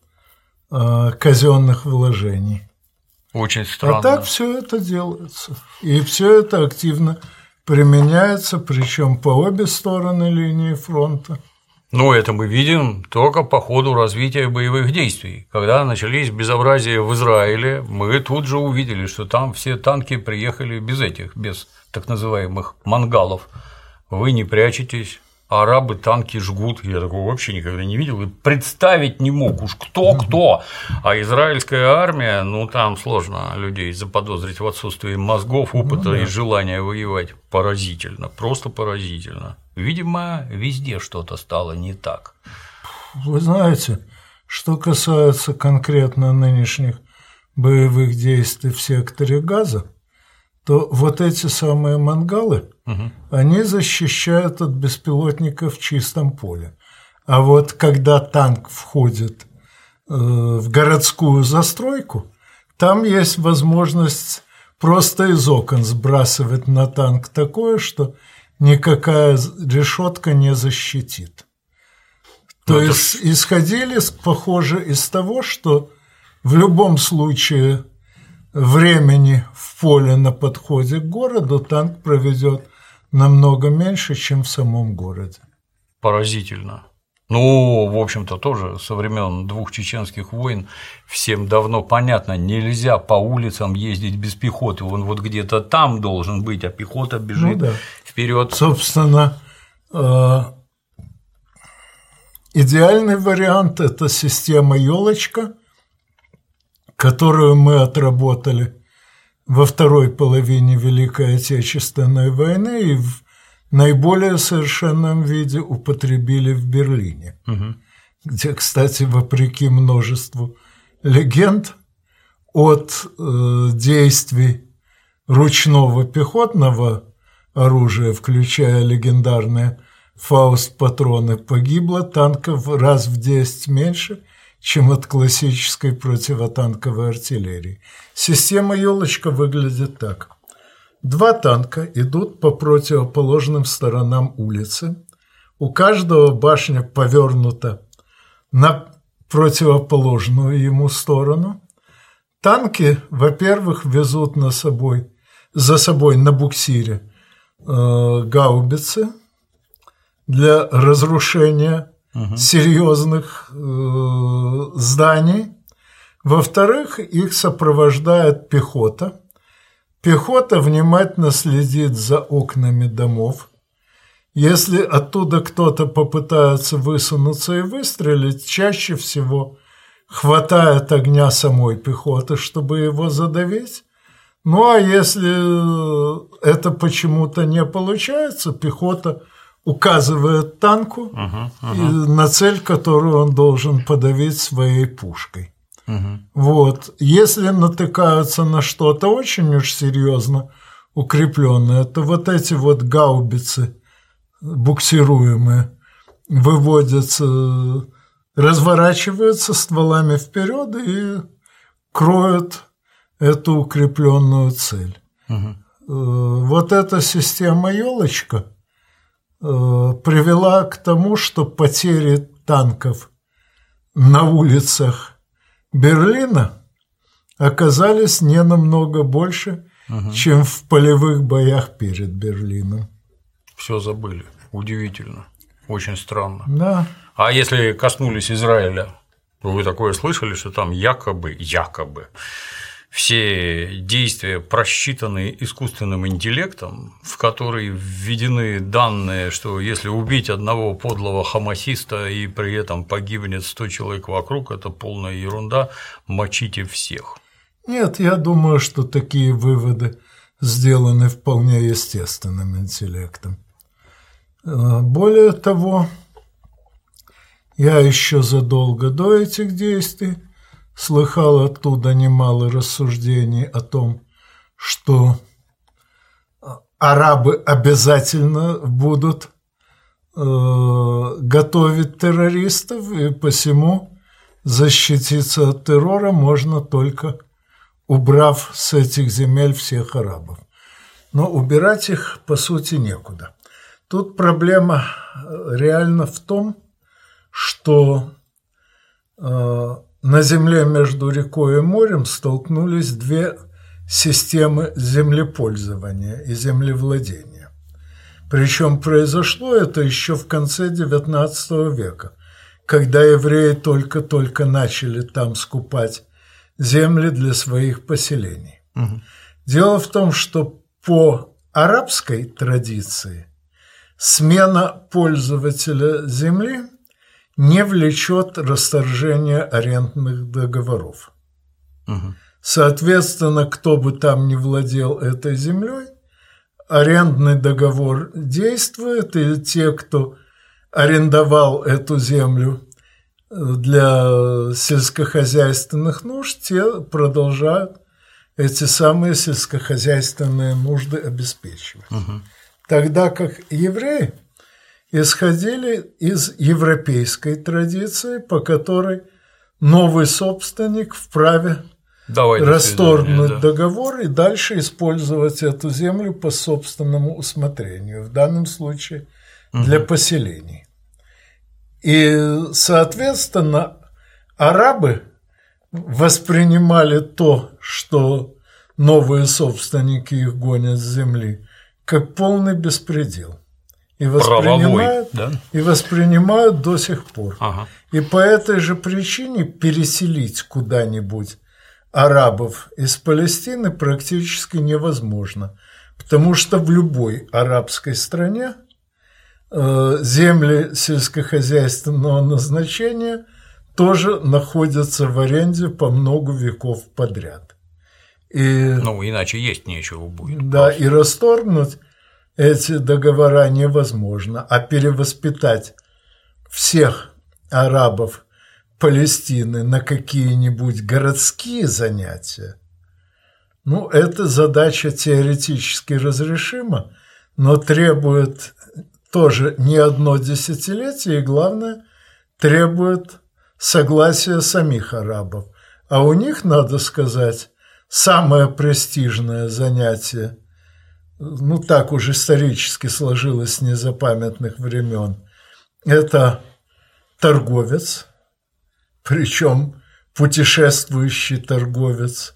э, казенных вложений. Очень странно. А так все это делается. И все это активно применяется, причем по обе стороны линии фронта. Ну, это мы видим только по ходу развития боевых действий. Когда начались безобразия в Израиле, мы тут же увидели, что там все танки приехали без этих, без так называемых мангалов. Вы не прячетесь, арабы танки жгут. Я такого вообще никогда не видел и представить не мог. Уж кто-кто. А израильская армия, ну, там сложно людей заподозрить в отсутствии мозгов, опыта ну, да. и желания воевать. Поразительно, просто поразительно. Видимо, везде что-то стало не так. Вы знаете, что касается конкретно нынешних боевых действий в секторе Газа, то вот эти самые мангалы, угу. они защищают от беспилотников в чистом поле. А вот когда танк входит э, в городскую застройку, там есть возможность просто из окон сбрасывать на танк такое, что никакая решетка не защитит. То ну, есть это... исходили, похоже, из того, что в любом случае времени в поле на подходе к городу танк проведет намного меньше, чем в самом городе. Поразительно. Ну, в общем-то, тоже со времен двух чеченских войн всем давно понятно, нельзя по улицам ездить без пехоты. Он вот где-то там должен быть, а пехота бежит ну, да. вперед. Собственно, идеальный вариант – это система «Елочка», которую мы отработали во второй половине Великой Отечественной войны и в наиболее совершенном виде употребили в Берлине, угу. где, кстати, вопреки множеству легенд, от э, действий ручного пехотного оружия, включая легендарные «Фауст-патроны», погибло танков раз в десять меньше, чем от классической противотанковой артиллерии. Система «Елочка» выглядит так. Два танка идут по противоположным сторонам улицы. У каждого башня повернута на противоположную ему сторону. Танки, во-первых, везут на собой, за собой на буксире э, гаубицы для разрушения угу. серьезных э, зданий. Во-вторых, их сопровождает пехота. Пехота внимательно следит за окнами домов. Если оттуда кто-то попытается высунуться и выстрелить, чаще всего хватает огня самой пехоты, чтобы его задавить. Ну, а если это почему-то не получается, пехота указывает танку uh-huh, uh-huh. на цель, которую он должен подавить своей пушкой. Uh-huh. Вот. Если натыкаются на что-то очень уж серьезно укрепленное, то вот эти вот гаубицы буксируемые выводятся, разворачиваются стволами вперед и кроют эту укрепленную цель. Uh-huh. Вот эта система «Елочка» привела к тому, что потери танков на улицах Берлина оказались не намного больше, uh-huh. чем в полевых боях перед Берлином. Все забыли. Удивительно. Очень странно. Да. А если коснулись Израиля, вы такое слышали, что там якобы, якобы все действия просчитаны искусственным интеллектом, в который введены данные, что если убить одного подлого хамасиста и при этом погибнет сто человек вокруг, это полная ерунда, мочите всех. Нет, я думаю, что такие выводы сделаны вполне естественным интеллектом. Более того, я еще задолго до этих действий слыхал оттуда немало рассуждений о том, что арабы обязательно будут э, готовить террористов, и посему защититься от террора можно только убрав с этих земель всех арабов. Но убирать их, по сути, некуда. Тут проблема реально в том, что э, на земле между рекой и морем столкнулись две системы землепользования и землевладения. Причем произошло это еще в конце девятнадцатого века, когда евреи только-только начали там скупать земли для своих поселений. Угу. Дело в том, что по арабской традиции смена пользователя земли не влечет расторжения арендных договоров. Угу. Соответственно, кто бы там ни владел этой землей, арендный договор действует, и те, кто арендовал эту землю для сельскохозяйственных нужд, те продолжают эти самые сельскохозяйственные нужды обеспечивать. Угу. Тогда как евреи исходили из европейской традиции, по которой новый собственник вправе Давай расторгнуть да. договор и дальше использовать эту землю по собственному усмотрению, в данном случае угу. для поселений. И, соответственно, арабы воспринимали то, что новые собственники их гонят с земли, как полный беспредел. И воспринимают, Правовой, да? и воспринимают до сих пор. Ага. И по этой же причине переселить куда-нибудь арабов из Палестины практически невозможно, потому что в любой арабской стране э, земли сельскохозяйственного назначения тоже находятся в аренде по много веков подряд. И, ну, иначе есть нечего будет. Да, просто. И расторгнуть эти договора невозможно, а перевоспитать всех арабов Палестины на какие-нибудь городские занятия, ну, эта задача теоретически разрешима, но требует тоже не одно десятилетие, и, главное, требует согласия самих арабов. А у них, надо сказать, самое престижное занятие, ну так уж исторически сложилось с незапамятных времен, это торговец, причем путешествующий торговец,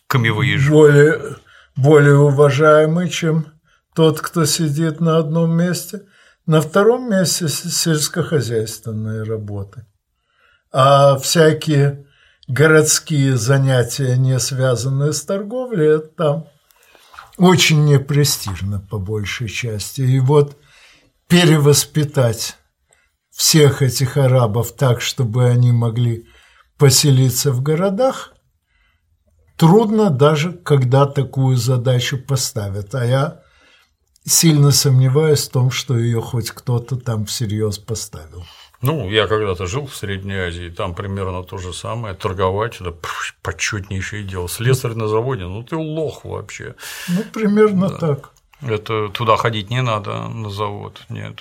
более, более уважаемый, чем тот, кто сидит на одном месте. На втором месте сельскохозяйственные работы. А всякие городские занятия, не связанные с торговлей, это там очень непрестижно по большей части. И вот перевоспитать всех этих арабов так, чтобы они могли поселиться в городах, трудно даже, когда такую задачу поставят. А я сильно сомневаюсь в том, что ее хоть кто-то там всерьез поставил. Ну, я когда-то жил в Средней Азии, там примерно то же самое. Торговать – это почетнейшее дело. Слесарь на заводе – ну ты лох вообще. Ну, примерно да. так. Это туда ходить не надо, на завод, нет.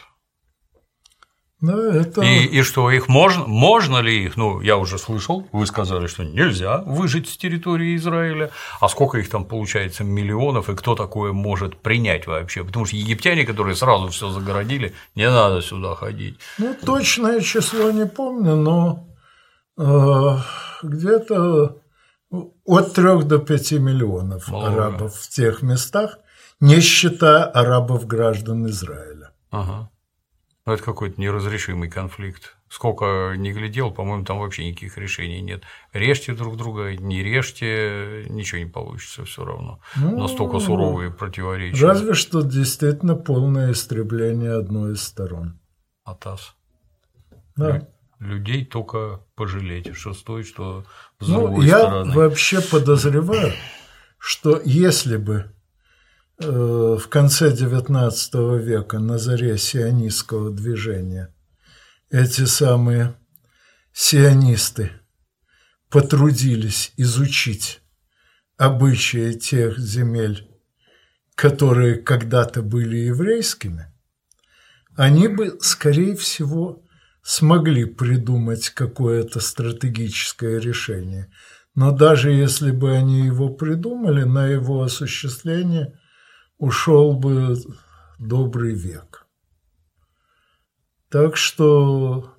Да, это... и, и что, их можно, можно ли их, ну, я уже слышал, вы сказали, что нельзя выжить с территории Израиля, а сколько их там получается миллионов, и кто такое может принять вообще, потому что египтяне, которые сразу все загородили, не надо сюда ходить. Ну, точное число не помню, но э, где-то от трёх до пяти миллионов Много. арабов в тех местах, не считая арабов-граждан Израиля. Ага. Ну, это какой-то неразрешимый конфликт. Сколько ни глядел, по-моему, там вообще никаких решений нет. Режьте друг друга, не режьте, ничего не получится все равно. Ну, настолько суровые противоречия. Разве что действительно полное истребление одной из сторон. Атас. Да. Людей только пожалеть, что стоит, что с другой ну, я стороны. Я вообще подозреваю, что если бы в конце девятнадцатого века, на заре сионистского движения, эти самые сионисты потрудились изучить обычаи тех земель, которые когда-то были еврейскими, они бы, скорее всего, смогли придумать какое-то стратегическое решение. Но даже если бы они его придумали, на его осуществление ушел бы добрый век. Так что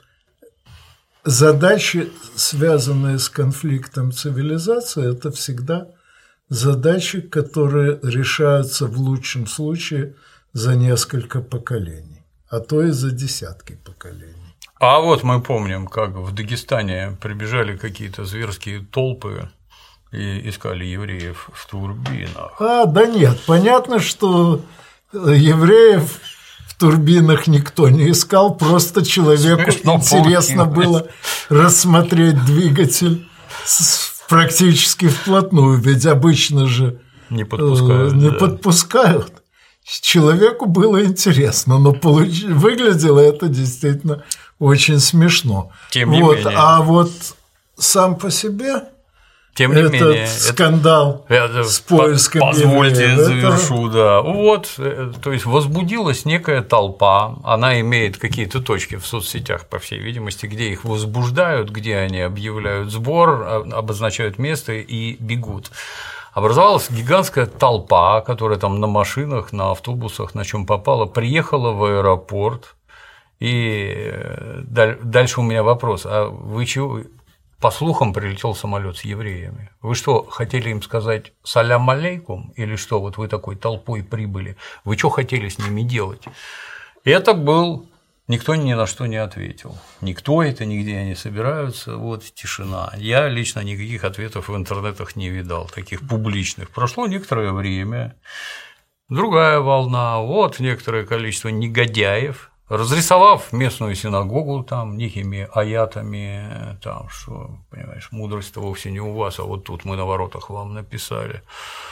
задачи, связанные с конфликтом цивилизации, это всегда задачи, которые решаются в лучшем случае за несколько поколений, а то и за десятки поколений. А вот мы помним, как в Дагестане прибежали какие-то зверские толпы и искали евреев в турбинах. А, да нет, понятно, что евреев в турбинах никто не искал, просто человеку Смешно интересно получилось. было рассмотреть двигатель практически вплотную, ведь обычно же не подпускают. Не да. подпускают. Человеку было интересно, но получ... выглядело это действительно очень смешно. Тем не вот, менее. А вот сам по себе... Тем не Этот менее, скандал это, с поиском позвольте евреев, завершу, это... да. Вот, то есть возбудилась некая толпа, она имеет какие-то точки в соцсетях, по всей видимости, где их возбуждают, где они объявляют сбор, обозначают место и бегут. Образовалась гигантская толпа, которая там на машинах, на автобусах, на чем попало, приехала в аэропорт. И дальше у меня вопрос: а вы чего? По слухам, прилетел самолет с евреями. Вы что, хотели им сказать салям алейкум? Или что, вот вы такой толпой прибыли? Вы что хотели с ними делать? Это был… Никто ни на что не ответил. Никто это, нигде не собираются. Вот тишина. Я лично никаких ответов в интернетах не видал, таких публичных. Прошло некоторое время. Другая волна. Вот некоторое количество негодяев, разрисовав местную синагогу там некими аятами, там, что, понимаешь, мудрость-то вовсе не у вас, а вот тут мы на воротах вам написали,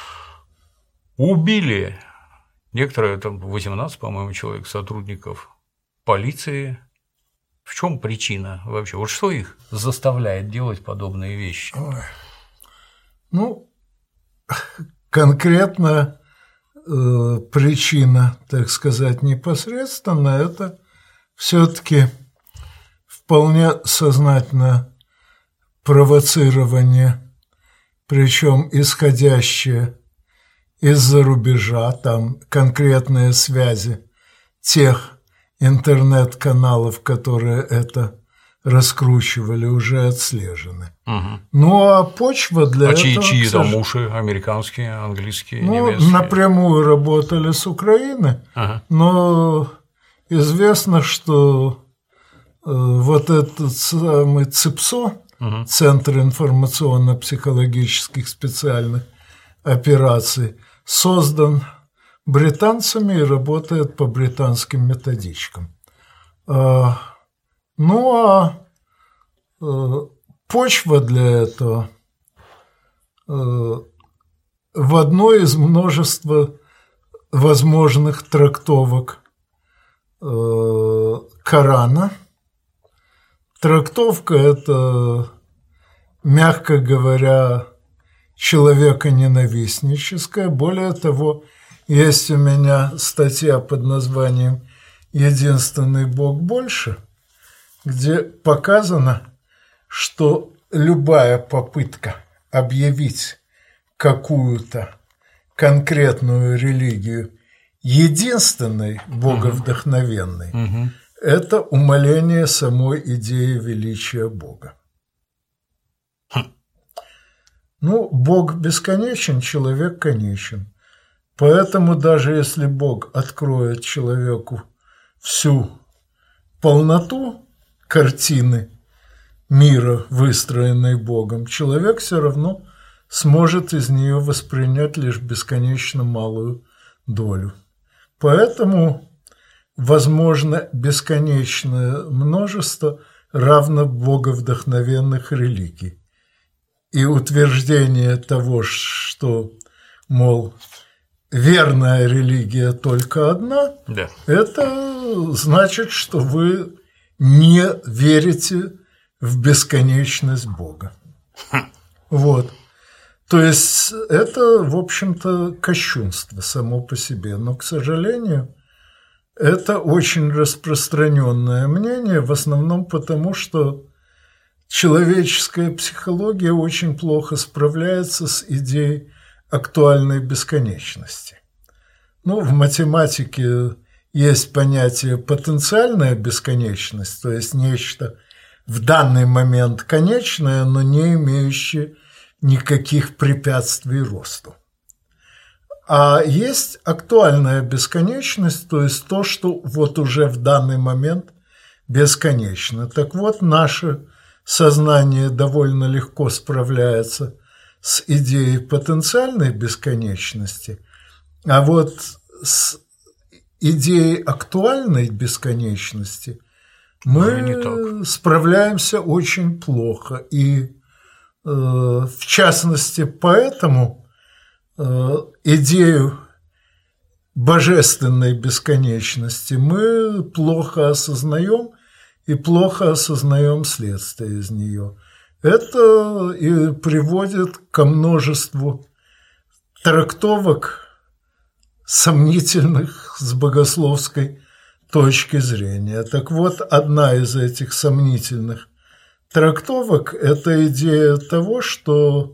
убили некоторые, там, восемнадцать, по-моему, человек, сотрудников полиции. В чем причина вообще? Вот что их заставляет делать подобные вещи? Ой. Ну, конкретно э, причина, так сказать, непосредственно, это все-таки вполне сознательное провоцирование, причем исходящее из-за рубежа, там конкретные связи тех интернет-каналов, которые это раскручивали, уже отслежены. Угу. Ну, а почва для а этого… А чьи сож... там уши? Американские, английские, ну, немецкие? Напрямую работали с Украины, ага. Но известно, что э, вот этот самый ЦИПСО, угу. Центр информационно-психологических специальных операций, создан британцами и работает по британским методичкам. А, ну, а э, почва для этого э, в одной из множества возможных трактовок э, Корана. Трактовка – это, мягко говоря, человеконенавистническая. Более того, есть у меня статья под названием «Единственный Бог больше», где показано, что любая попытка объявить какую-то конкретную религию единственной боговдохновенной, угу. это умаление самой идеи величия Бога. Хм. Ну, Бог бесконечен, человек конечен. Поэтому даже если Бог откроет человеку всю полноту картины мира, выстроенной Богом, человек все равно сможет из нее воспринять лишь бесконечно малую долю. Поэтому возможно бесконечное множество равно боговдохновенных религий. И утверждение того, что, мол, верная религия только одна, да. это значит, что вы не верите в бесконечность Бога. Хм. Вот. То есть это, в общем-то, кощунство само по себе. Но, к сожалению, это очень распространенное мнение, в основном потому, что человеческая психология очень плохо справляется с идеей актуальной бесконечности. Ну, в математике есть понятие потенциальная бесконечность, то есть нечто в данный момент конечное, но не имеющее никаких препятствий росту. А есть актуальная бесконечность, то есть то, что вот уже в данный момент бесконечно. Так вот, наше сознание довольно легко справляется с идеей потенциальной бесконечности, а вот с идеей актуальной бесконечности мы справляемся очень плохо. И, э, в частности, поэтому э, идею божественной бесконечности мы плохо осознаем и плохо осознаем следствие из нее. Это и приводит ко множеству трактовок, сомнительных с богословской точки зрения. Так вот, одна из этих сомнительных трактовок – это идея того, что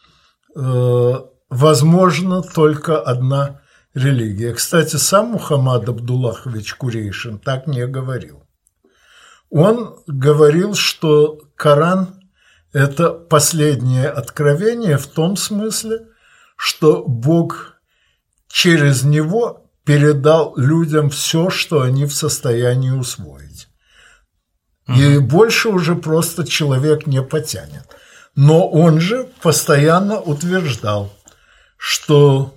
э, возможно только одна религия. Кстати, сам Мухаммад Абдуллахович Курейшин так не говорил. Он говорил, что Коран – это последнее откровение в том смысле, что Бог через него передал людям все, что они в состоянии усвоить. И угу. больше уже просто человек не потянет. Но он же постоянно утверждал, что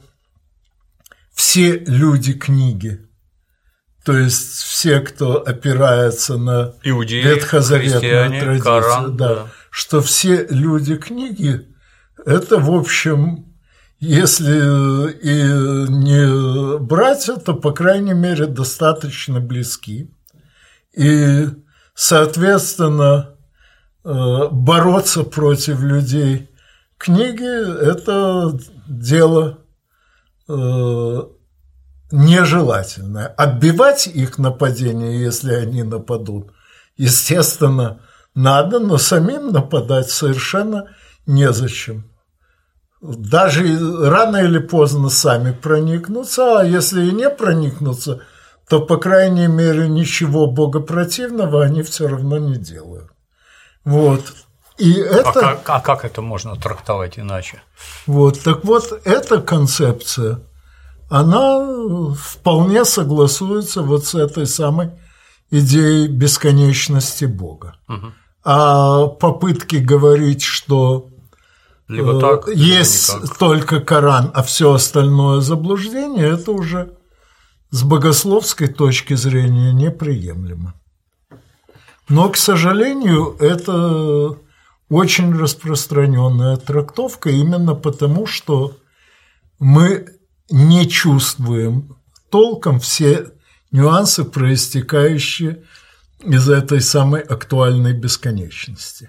все люди книги, то есть все, кто опирается на иудеи, ветхозаветную традицию, Коран, да, да. что все люди книги – это, в общем, если и не братья, то, по крайней мере, достаточно близки. И, соответственно, бороться против людей книги – это дело э, нежелательное. Отбивать их нападение, если они нападут, естественно, надо, но самим нападать совершенно незачем. Даже рано или поздно сами проникнутся, а если и не проникнутся, то, по крайней мере, ничего богопротивного они все равно не делают. Вот. И это... а, как, а как это можно трактовать иначе? Вот, так вот, эта концепция, она вполне согласуется вот с этой самой идеей бесконечности Бога. Угу. А попытки говорить, что либо так, есть либо только Коран, а все остальное заблуждение, это уже с богословской точки зрения неприемлемо. Но, к сожалению, это очень распространенная трактовка именно потому, что мы не чувствуем толком все нюансы, проистекающие из этой самой актуальной бесконечности.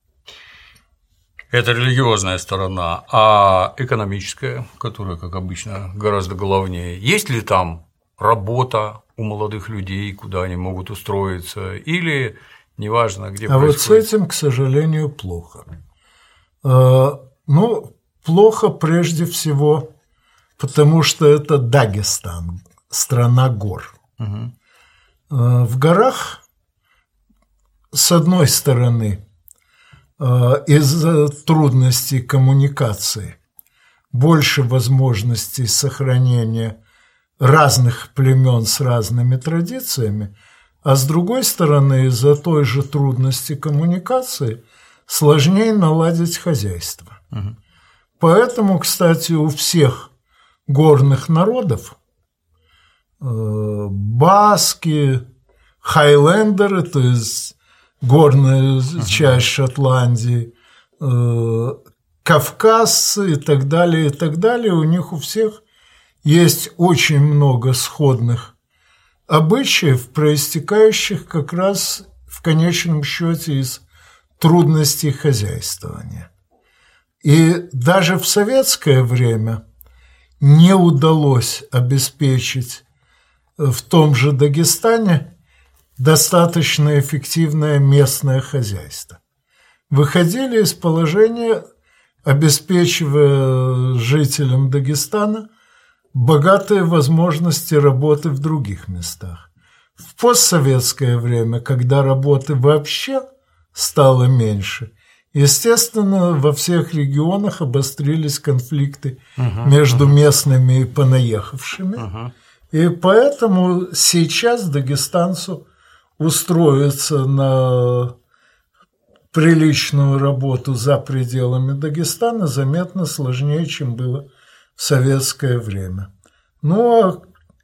Это религиозная сторона, а экономическая, которая, как обычно, гораздо главнее. Есть ли там работа у молодых людей, куда они могут устроиться, или неважно, где а происходит? Вот с этим, к сожалению, плохо. Ну, плохо прежде всего, потому что это Дагестан, страна гор. Угу. В горах, с одной стороны, из-за трудностей коммуникации больше возможностей сохранения разных племен с разными традициями, а с другой стороны, из-за той же трудности коммуникации сложнее наладить хозяйство. Угу. Поэтому, кстати, у всех горных народов э, баски, хайлендеры, то есть горная uh-huh. часть Шотландии, э, кавказцы и так далее, и так далее, у них у всех есть очень много сходных обычаев, проистекающих как раз в конечном счете из трудностей хозяйствования. И даже в советское время не удалось обеспечить в том же Дагестане достаточно эффективное местное хозяйство. Выходили из положения, обеспечивая жителям Дагестана богатые возможности работы в других местах. В постсоветское время, когда работы вообще стало меньше, естественно, во всех регионах обострились конфликты uh-huh, между uh-huh. местными и понаехавшими. Uh-huh. И поэтому сейчас дагестанцу устроиться на приличную работу за пределами Дагестана заметно сложнее, чем было в советское время. Но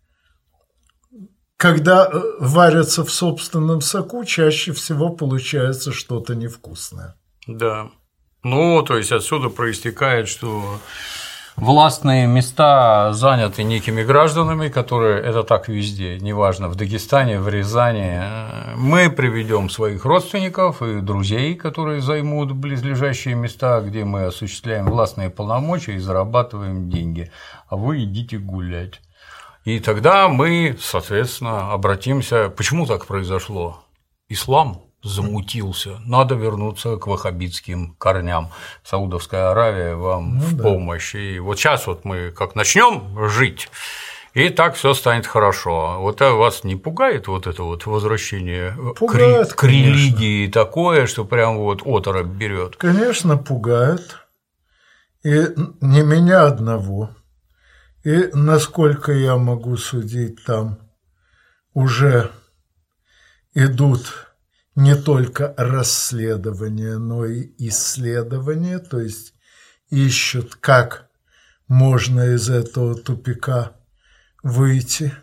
когда варятся в собственном соку, чаще всего получается что-то невкусное. Да. Ну, то есть отсюда проистекает, что властные места заняты некими гражданами, которые это так везде, неважно, в Дагестане, в Рязани. Мы приведем своих родственников и друзей, которые займут близлежащие места, где мы осуществляем властные полномочия и зарабатываем деньги, а вы идите гулять. И тогда мы, соответственно, обратимся. Почему так произошло? Ислам замутился, надо вернуться к ваххабитским корням. Саудовская Аравия вам ну, в да. помощь. И вот сейчас вот мы как начнем жить, и так все станет хорошо. Вот вас не пугает вот это вот возвращение пугает, к, к религии такое, что прям вот оторопь берет? Конечно, пугает. И не меня одного. И насколько я могу судить, там уже идут не только расследования, но и исследования, то есть ищут, как можно из этого тупика выйти.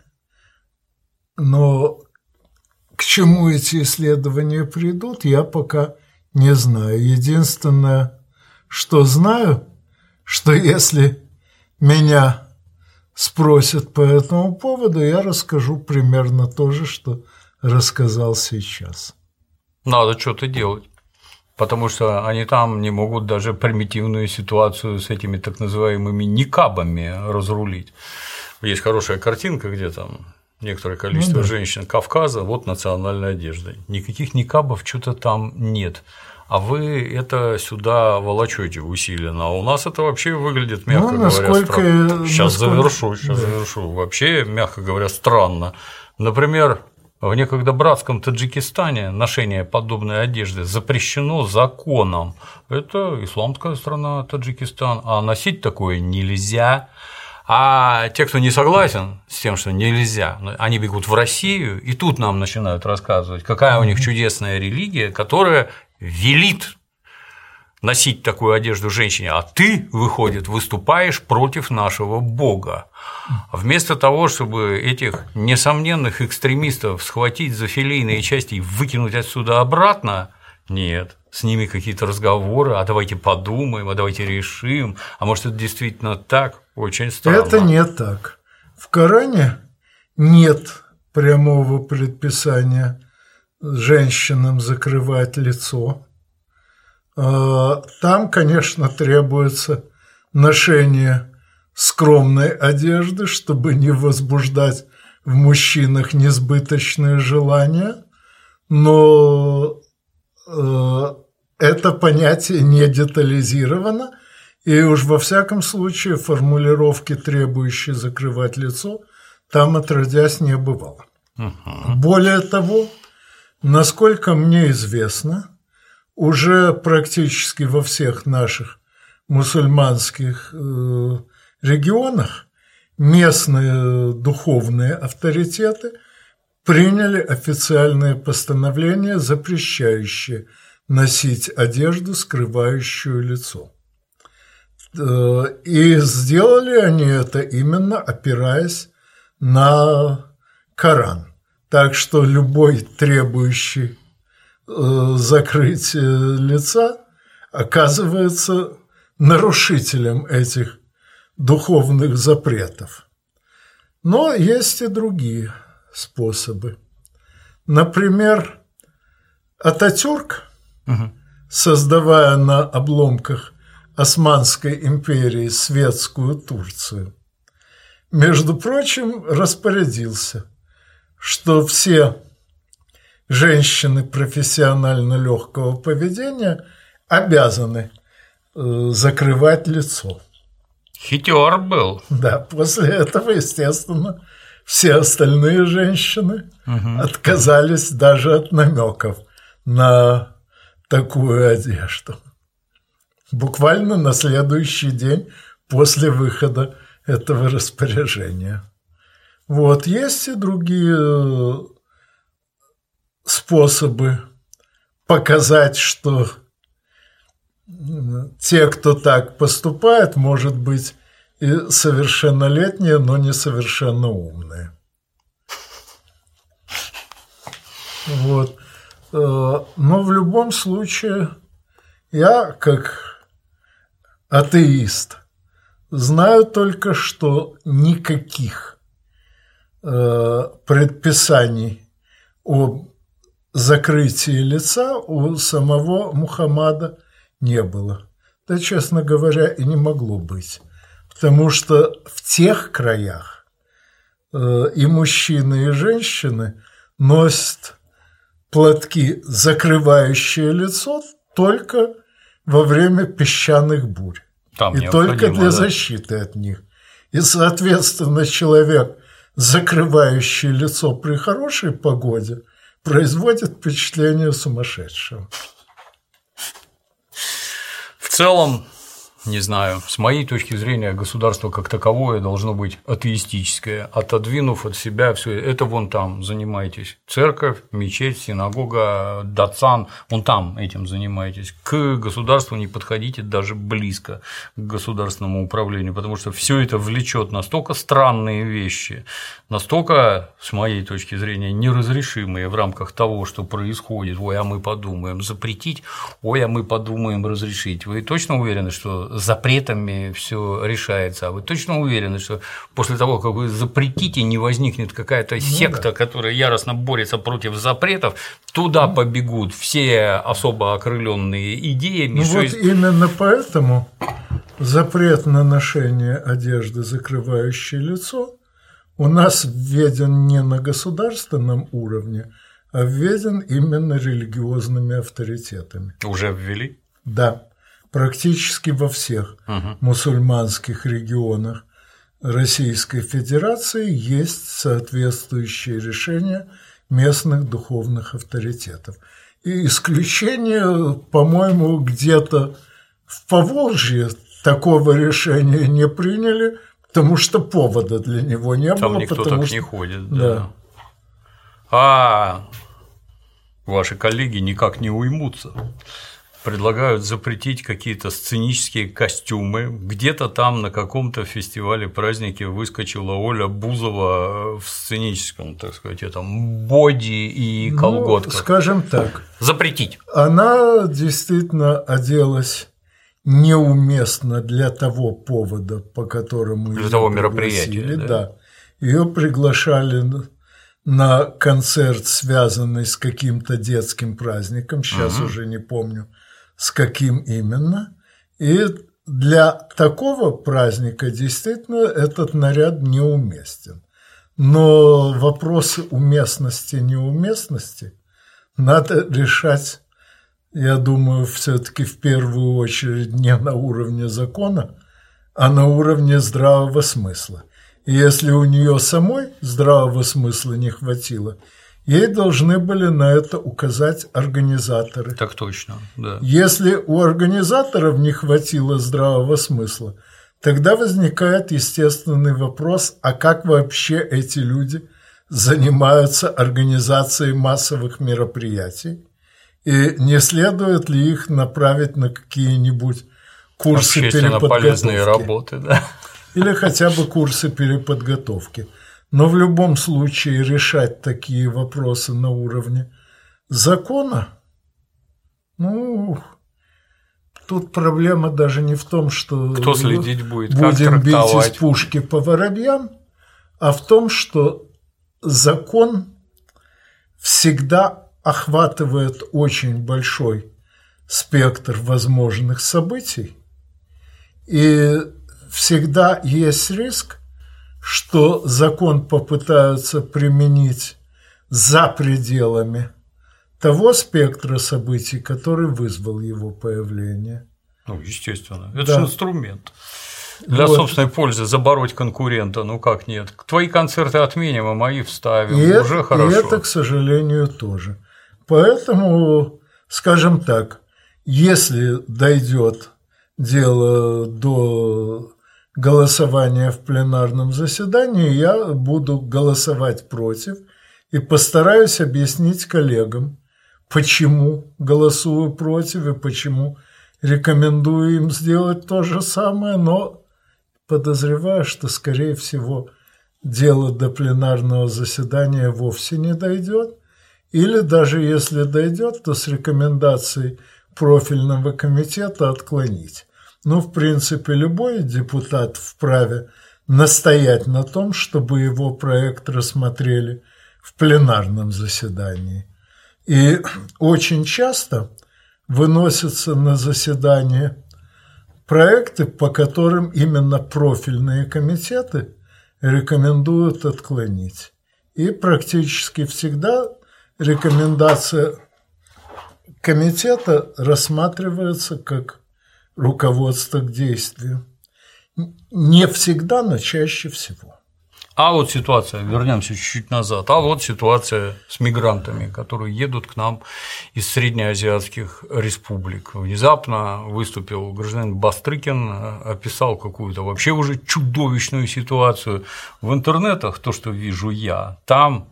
Но к чему эти исследования придут, я пока не знаю. Единственное, что знаю, что если меня спросят по этому поводу, я расскажу примерно то же, что рассказал сейчас. Надо что-то делать. потому что они там не могут даже примитивную ситуацию с этими так называемыми никабами разрулить. Есть хорошая картинка, где там некоторое количество ну, да. женщин Кавказа, вот национальная одежда. Никаких никабов что-то там нет. А вы это сюда волочете усиленно. А у нас это вообще выглядит, мягко ну, говоря, странно. Сейчас насколько... завершу, сейчас да. завершу. Вообще, мягко говоря, странно. Например, в некогда братском Таджикистане ношение подобной одежды запрещено законом. Это исламская страна Таджикистан, а носить такое нельзя. А те, кто не согласен с тем, что нельзя, они бегут в Россию, и тут нам начинают рассказывать, какая у них чудесная религия, которая велит носить такую одежду женщине, а ты, выходит, выступаешь против нашего Бога. Вместо того, чтобы этих несомненных экстремистов схватить за филейные части и выкинуть отсюда обратно, нет, с ними какие-то разговоры, а давайте подумаем, а давайте решим, а может, это действительно так, очень странно. Это не так. В Коране нет прямого предписания женщинам закрывать лицо. Там, конечно, требуется ношение скромной одежды, чтобы не возбуждать в мужчинах несбыточные желания, но это понятие не детализировано, и уж во всяком случае формулировки, требующие закрывать лицо, там отродясь не бывало. Uh-huh. Более того, насколько мне известно, уже практически во всех наших мусульманских э, регионах местные духовные авторитеты приняли официальное постановление, запрещающее носить одежду, скрывающую лицо. И сделали они это именно опираясь на Коран. Так что любой требующий закрытия лица оказывается нарушителем этих духовных запретов. Но есть и другие способы. Например, Ататюрк, угу. создавая на обломках Османской империи светскую Турцию, между прочим, распорядился, что все женщины профессионально легкого поведения обязаны закрывать лицо. Хитер был. Да, после этого, естественно, все остальные женщины угу. отказались даже от намеков на такую одежду. Буквально на следующий день после выхода этого распоряжения. Вот, есть и другие способы показать, что те, кто так поступает, может быть и совершеннолетние, но не совершенно умные. Вот. Но в любом случае я, как атеист, знаю только, что никаких предписаний о закрытии лица у самого Мухаммада не было. Да, честно говоря, и не могло быть. Потому что в тех краях и мужчины, и женщины носят платки, закрывающие лицо, только во время песчаных бурь. Там и только для да. защиты от них. И, соответственно, человек, закрывающий лицо при хорошей погоде, производит впечатление сумасшедшего. В целом, не знаю, с моей точки зрения, государство как таковое должно быть атеистическое, отодвинув от себя все это вон там занимайтесь. Церковь, мечеть, синагога, датсан, вон там этим занимайтесь. К государству не подходите даже близко, к государственному управлению, потому что все это влечет настолько странные вещи, настолько, с моей точки зрения, неразрешимые в рамках того, что происходит. Ой, а мы подумаем запретить, ой, а мы подумаем разрешить. Вы точно уверены, что что запретами все решается. А вы точно уверены, что после того, как вы запретите, не возникнет какая-то ну, секта, да. которая яростно борется против запретов, туда ну, побегут все особо окрыленные идеями. Ну вот есть... именно поэтому запрет на ношение одежды, закрывающей лицо, у нас введен не на государственном уровне, а введен именно религиозными авторитетами. Уже ввели? Да, практически во всех угу. мусульманских регионах Российской Федерации есть соответствующие решения местных духовных авторитетов. И исключение, по-моему, где-то в Поволжье такого решения не приняли, потому что повода для него не Там было. никто потому так что... не ходит, да. да. А ваши коллеги никак не уймутся. Предлагают запретить какие-то сценические костюмы. Где-то там на каком-то фестивале, празднике выскочила Оля Бузова в сценическом, так сказать, этом боди и колготках. Ну, скажем так. Запретить. Она действительно оделась неуместно для того повода, по которому для ее того мероприятия, мероприятия. Да? Да. Ее приглашали на концерт, связанный с каким-то детским праздником, сейчас угу. уже не помню, с каким именно. И для такого праздника действительно этот наряд неуместен. Но вопросы уместности и неуместности надо решать, я думаю, все-таки в первую очередь не на уровне закона, а на уровне здравого смысла. И если у нее самой здравого смысла не хватило, ей должны были на это указать организаторы. Так точно, да. Если у организаторов не хватило здравого смысла, тогда возникает естественный вопрос, а как вообще эти люди занимаются организацией массовых мероприятий? И не следует ли их направить на какие-нибудь курсы переподготовки? Полезные работы, да. Или хотя бы курсы переподготовки. Но в любом случае решать такие вопросы на уровне закона, ну, тут проблема даже не в том, что кто следить будет, будем как бить трактовать. Из пушки по воробьям, а в том, что закон всегда охватывает очень большой спектр возможных событий, и всегда есть риск, что закон попытаются применить за пределами того спектра событий, который вызвал его появление. Ну, естественно. Это да. же инструмент. Для вот. собственной пользы забороть конкурента, ну как нет. Твои концерты отменим, а мои вставим. И Уже это, хорошо. И это, к сожалению, тоже. Поэтому, скажем так, если дойдет дело до голосования в пленарном заседании, я буду голосовать против и постараюсь объяснить коллегам, почему голосую против и почему рекомендую им сделать то же самое, но подозреваю, что, скорее всего, дело до пленарного заседания вовсе не дойдет, или даже если дойдет, то с рекомендацией профильного комитета отклонить. Ну, в принципе, любой депутат вправе настоять на том, чтобы его проект рассмотрели в пленарном заседании. И очень часто выносятся на заседание проекты, по которым именно профильные комитеты рекомендуют отклонить. И практически всегда рекомендация комитета рассматривается как руководство к действию. Не всегда, но чаще всего. А вот ситуация, вернемся чуть-чуть назад, а вот ситуация с мигрантами, которые едут к нам из среднеазиатских республик. Внезапно выступил гражданин Бастрыкин, описал какую-то вообще уже чудовищную ситуацию в интернетах, то, что вижу я. Там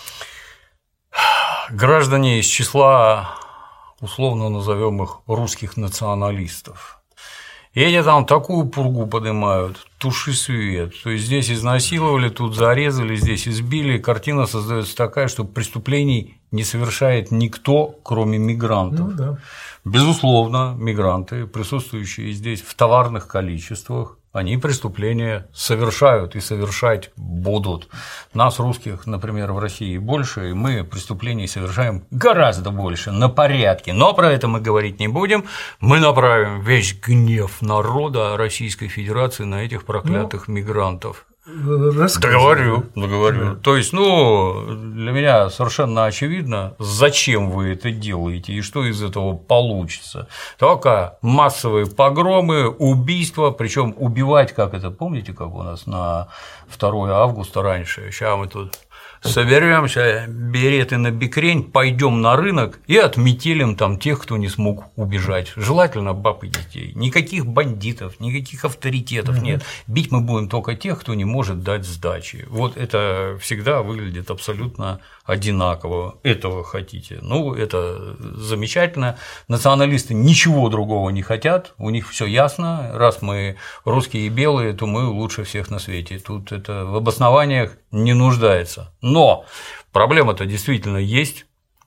граждане из числа, условно назовем их, русских националистов, И эти там такую пургу поднимают, туши свет. То есть здесь изнасиловали, тут зарезали, здесь избили. Картина создается такая, что преступлений не совершает никто, кроме мигрантов. Ну, да. Безусловно, мигранты, присутствующие здесь в товарных количествах, они преступления совершают и совершать будут. Нас, русских, например, в России больше, и мы преступлений совершаем гораздо больше, на порядке. Но про это мы говорить не будем. Мы направим весь гнев народа Российской Федерации на этих проклятых ну, мигрантов. Договорю, договорю. Да. То есть, ну, для меня совершенно очевидно, зачем вы это делаете и что из этого получится. Только массовые погромы, убийства, причем убивать, как это, помните, как у нас на второе августа раньше, сейчас мы тут соберемся, береты на бикрень, пойдем на рынок и отметелим там тех, кто не смог убежать. Желательно баб и детей. Никаких бандитов, никаких авторитетов mm-hmm. нет. Бить мы будем только тех, кто не может дать сдачи. Вот это всегда выглядит абсолютно одинаково. Этого хотите. Ну, это замечательно. Националисты ничего другого не хотят, у них все ясно. Раз мы русские и белые, то мы лучше всех на свете. Тут это в обоснованиях не нуждается. Но проблема-то действительно есть.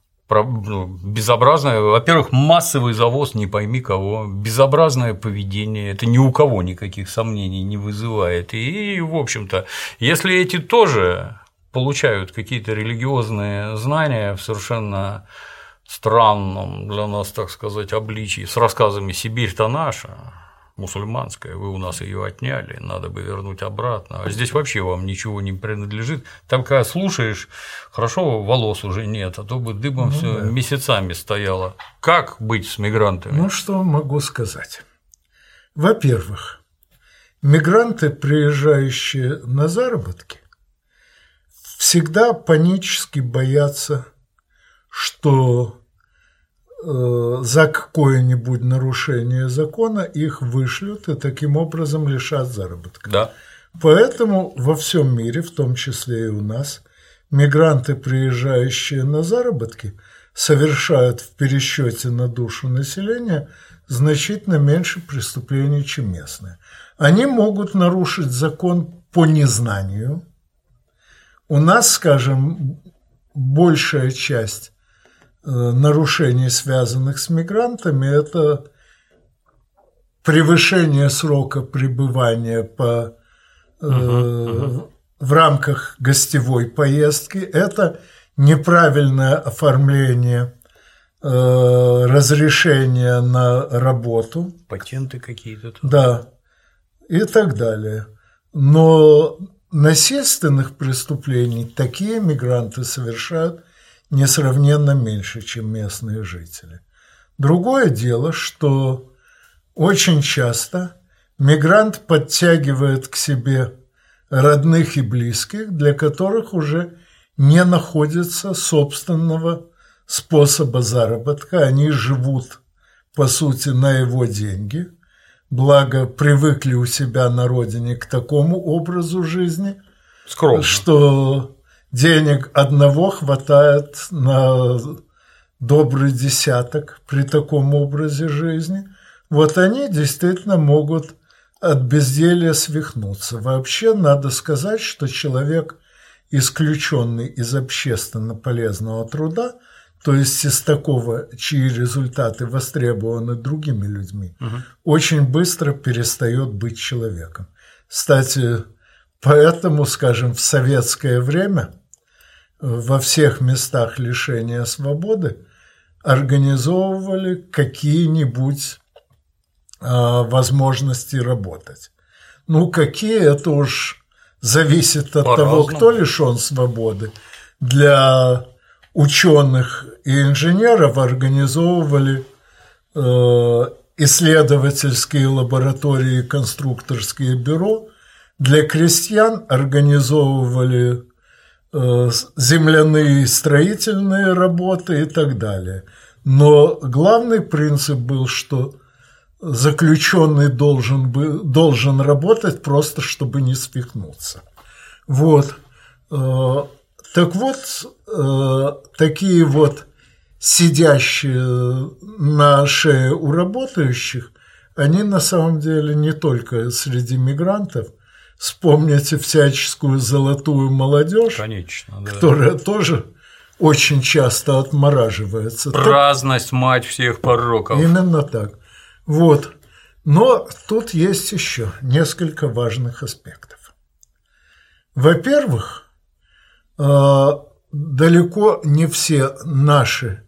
Безобразное, во-первых, массовый завоз не пойми кого, безобразное поведение, это ни у кого никаких сомнений не вызывает. И, в общем-то, если эти тоже получают какие-то религиозные знания в совершенно странном для нас, так сказать, обличии, с рассказами «Сибирь-то наша», мусульманская, вы у нас ее отняли, надо бы вернуть обратно, а здесь вообще вам ничего не принадлежит. Там, когда слушаешь, хорошо, волос уже нет, а то бы дыбом ну, все да. месяцами стояло. Как быть с мигрантами? Ну, что могу сказать? Во-первых, мигранты, приезжающие на заработки, всегда панически боятся, что за какое-нибудь нарушение закона их вышлют и таким образом лишат заработка. Да. Поэтому во всем мире, в том числе и у нас, мигранты, приезжающие на заработки, совершают в пересчете на душу населения значительно меньше преступлений, чем местные. Они могут нарушить закон по незнанию. У нас, скажем, большая часть нарушений, связанных с мигрантами, это превышение срока пребывания по, э, uh-huh, uh-huh. в рамках гостевой поездки, это неправильное оформление э, разрешения на работу. Патенты какие-то. Да, и так далее. Но насильственных преступлений такие мигранты совершают несравненно меньше, чем местные жители. Другое дело, что очень часто мигрант подтягивает к себе родных и близких, для которых уже не находится собственного способа заработка. Они живут, по сути, на его деньги, благо привыкли у себя на родине к такому образу жизни, скромно, что денег одного хватает на добрый десяток при таком образе жизни. Вот они действительно могут от безделья свихнуться. Вообще надо сказать, что человек, исключенный из общественно полезного труда, то есть из такого, чьи результаты востребованы другими людьми, угу. очень быстро перестает быть человеком. Кстати, поэтому, скажем, в советское время во всех местах лишения свободы организовывали какие-нибудь а, возможности работать. Ну, какие, это уж зависит от По-разному. того, кто лишен свободы. Для ученых и инженеров организовывали э, исследовательские лаборатории, конструкторские бюро. Для крестьян организовывали земляные строительные работы и так далее. Но главный принцип был, что заключенный должен, был, должен работать просто, чтобы не свихнуться. Вот. Так вот, такие вот сидящие на шее у работающих, они на самом деле не только среди мигрантов. Вспомните всяческую золотую молодежь, Конечно, да. которая тоже очень часто отмораживается. Праздность – мать всех пороков. Именно так. Вот. Но тут есть еще несколько важных аспектов. Во-первых, далеко не все наши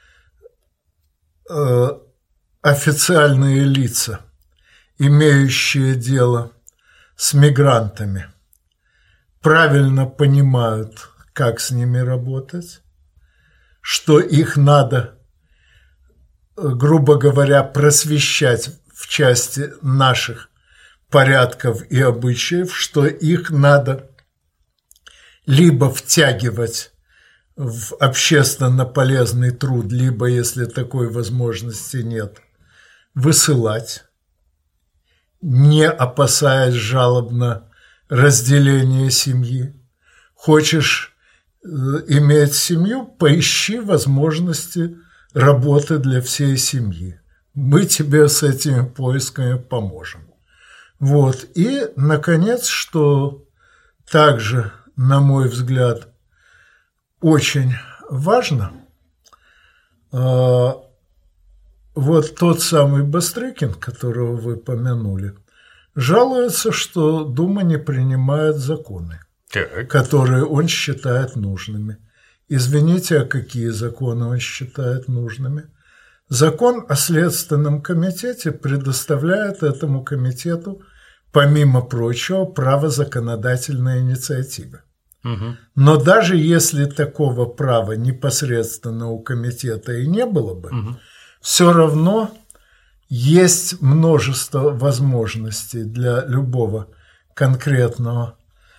официальные лица, имеющие дело с мигрантами, правильно понимают, как с ними работать, что их надо, грубо говоря, просвещать в части наших порядков и обычаев, что их надо либо втягивать в общественно полезный труд, либо, если такой возможности нет, высылать, не опасаясь жалобно разделения семьи. Хочешь иметь семью, поищи возможности работы для всей семьи. Мы тебе с этими поисками поможем. Вот. И, наконец, что также, на мой взгляд, очень важно, вот тот самый Бастрыкин, которого вы помянули, жалуется, что Дума не принимает законы, так. которые он считает нужными. Извините, а какие законы он считает нужными? Закон о Следственном комитете предоставляет этому комитету, помимо прочего, право законодательной инициативы. Угу. Но даже если такого права непосредственно у комитета и не было бы, угу. все равно есть множество возможностей для любого конкретного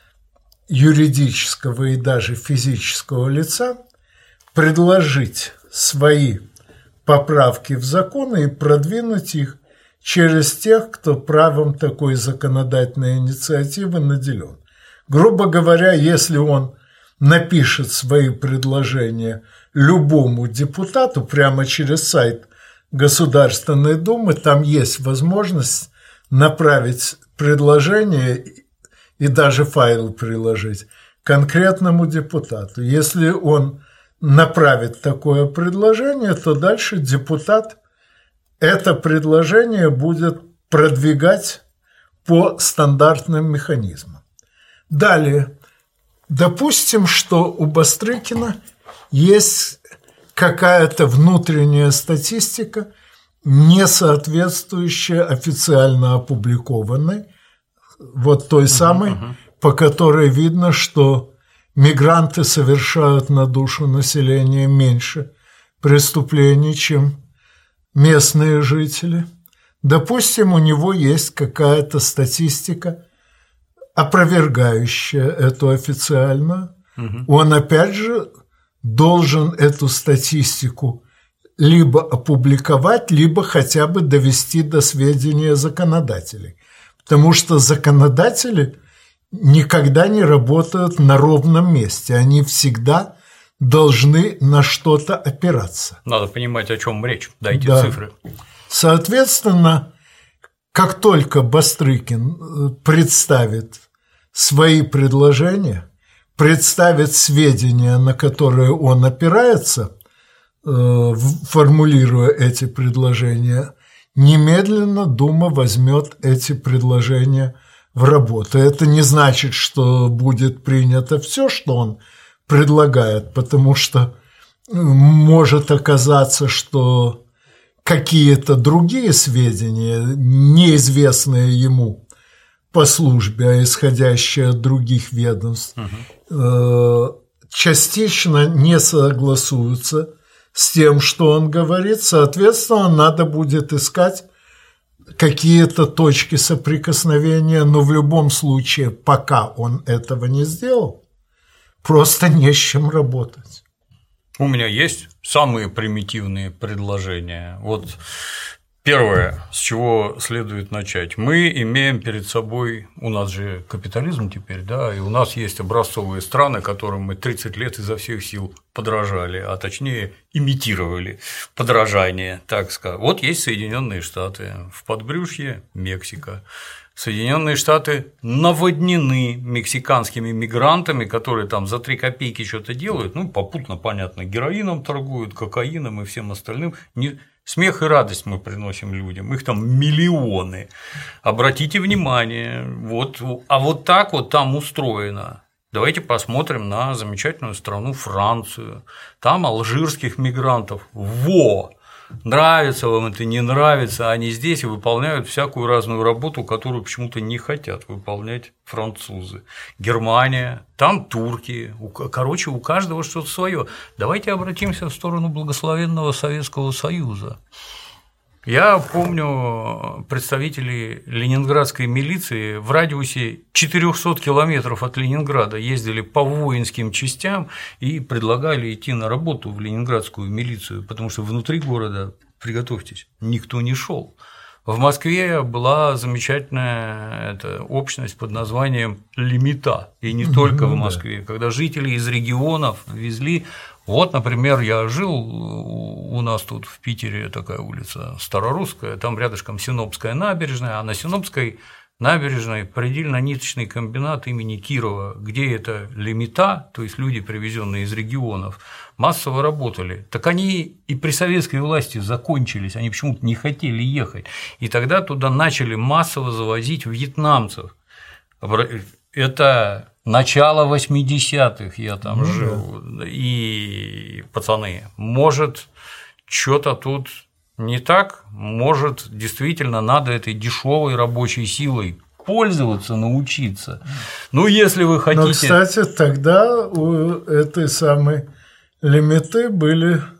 юридического и даже физического лица предложить свои поправки в законы и продвинуть их через тех, кто правом такой законодательной инициативы наделен. Грубо говоря, если он напишет свои предложения любому депутату прямо через сайт Государственной Думы, там есть возможность направить предложение и даже файл приложить конкретному депутату. Если он направит такое предложение, то дальше депутат это предложение будет продвигать по стандартным механизмам. Далее, допустим, что у Бастрыкина есть какая-то внутренняя статистика, не соответствующая официально опубликованной, вот той самой, uh-huh. по которой видно, что мигранты совершают на душу населения меньше преступлений, чем местные жители. Допустим, у него есть какая-то статистика, опровергающая эту официальную. Угу. Он, опять же, должен эту статистику либо опубликовать, либо хотя бы довести до сведения законодателей. Потому что законодатели никогда не работают на ровном месте. Они всегда должны на что-то опираться. Надо понимать, о чем речь. Дайте да. цифры. Соответственно, как только Бастрыкин представит свои предложения, представит сведения, на которые он опирается, формулируя эти предложения, немедленно Дума возьмет эти предложения в работу. Это не значит, что будет принято все, что он предлагает, потому что может оказаться, что какие-то другие сведения, неизвестные ему по службе, а исходящие от других ведомств, угу. частично не согласуются с тем, что он говорит. Соответственно, надо будет искать какие-то точки соприкосновения, но в любом случае, пока он этого не сделал, просто не с чем работать. У меня есть самые примитивные предложения. Вот Первое, с чего следует начать. Мы имеем перед собой, у нас же капитализм теперь, да, и у нас есть образцовые страны, которым мы тридцать лет изо всех сил подражали, а точнее имитировали подражание, так сказать. Вот есть Соединенные Штаты, в подбрюшье Мексика. Соединенные Штаты наводнены мексиканскими мигрантами, которые там за три копейки что-то делают, ну, попутно, понятно, героином торгуют, кокаином и всем остальным. Не... Смех и радость мы приносим людям, их там миллионы. Обратите внимание, вот, а вот так вот там устроено. Давайте посмотрим на замечательную страну Францию. Там алжирских мигрантов. Во! Нравится вам это, не нравится, они здесь и выполняют всякую разную работу, которую почему-то не хотят выполнять французы. Германия, там турки, короче, у каждого что-то свое. Давайте обратимся в сторону благословенного Советского Союза. Я помню представителей ленинградской милиции в радиусе четырёхсот километров от Ленинграда ездили по воинским частям и предлагали идти на работу в ленинградскую милицию, потому что внутри города, приготовьтесь, никто не шел. В Москве была замечательная эта общность под названием «Лимита», и не только в Москве, когда жители из регионов везли. Вот, например, я жил, у нас тут в Питере такая улица Старорусская, там рядышком Синопская набережная, а на Синопской набережной предельно-ниточный комбинат имени Кирова, где это Лимита, то есть люди, привезенные из регионов, массово работали. Так они и при советской власти закончились, они почему-то не хотели ехать. И тогда туда начали массово завозить вьетнамцев. Это начало восьмидесятых, я там ну, жил, да. И, пацаны, может, что-то тут не так, может, действительно надо этой дешевой рабочей силой пользоваться, научиться. Ну, если вы хотите… Но, кстати, тогда у этой самой Лимиты были, э,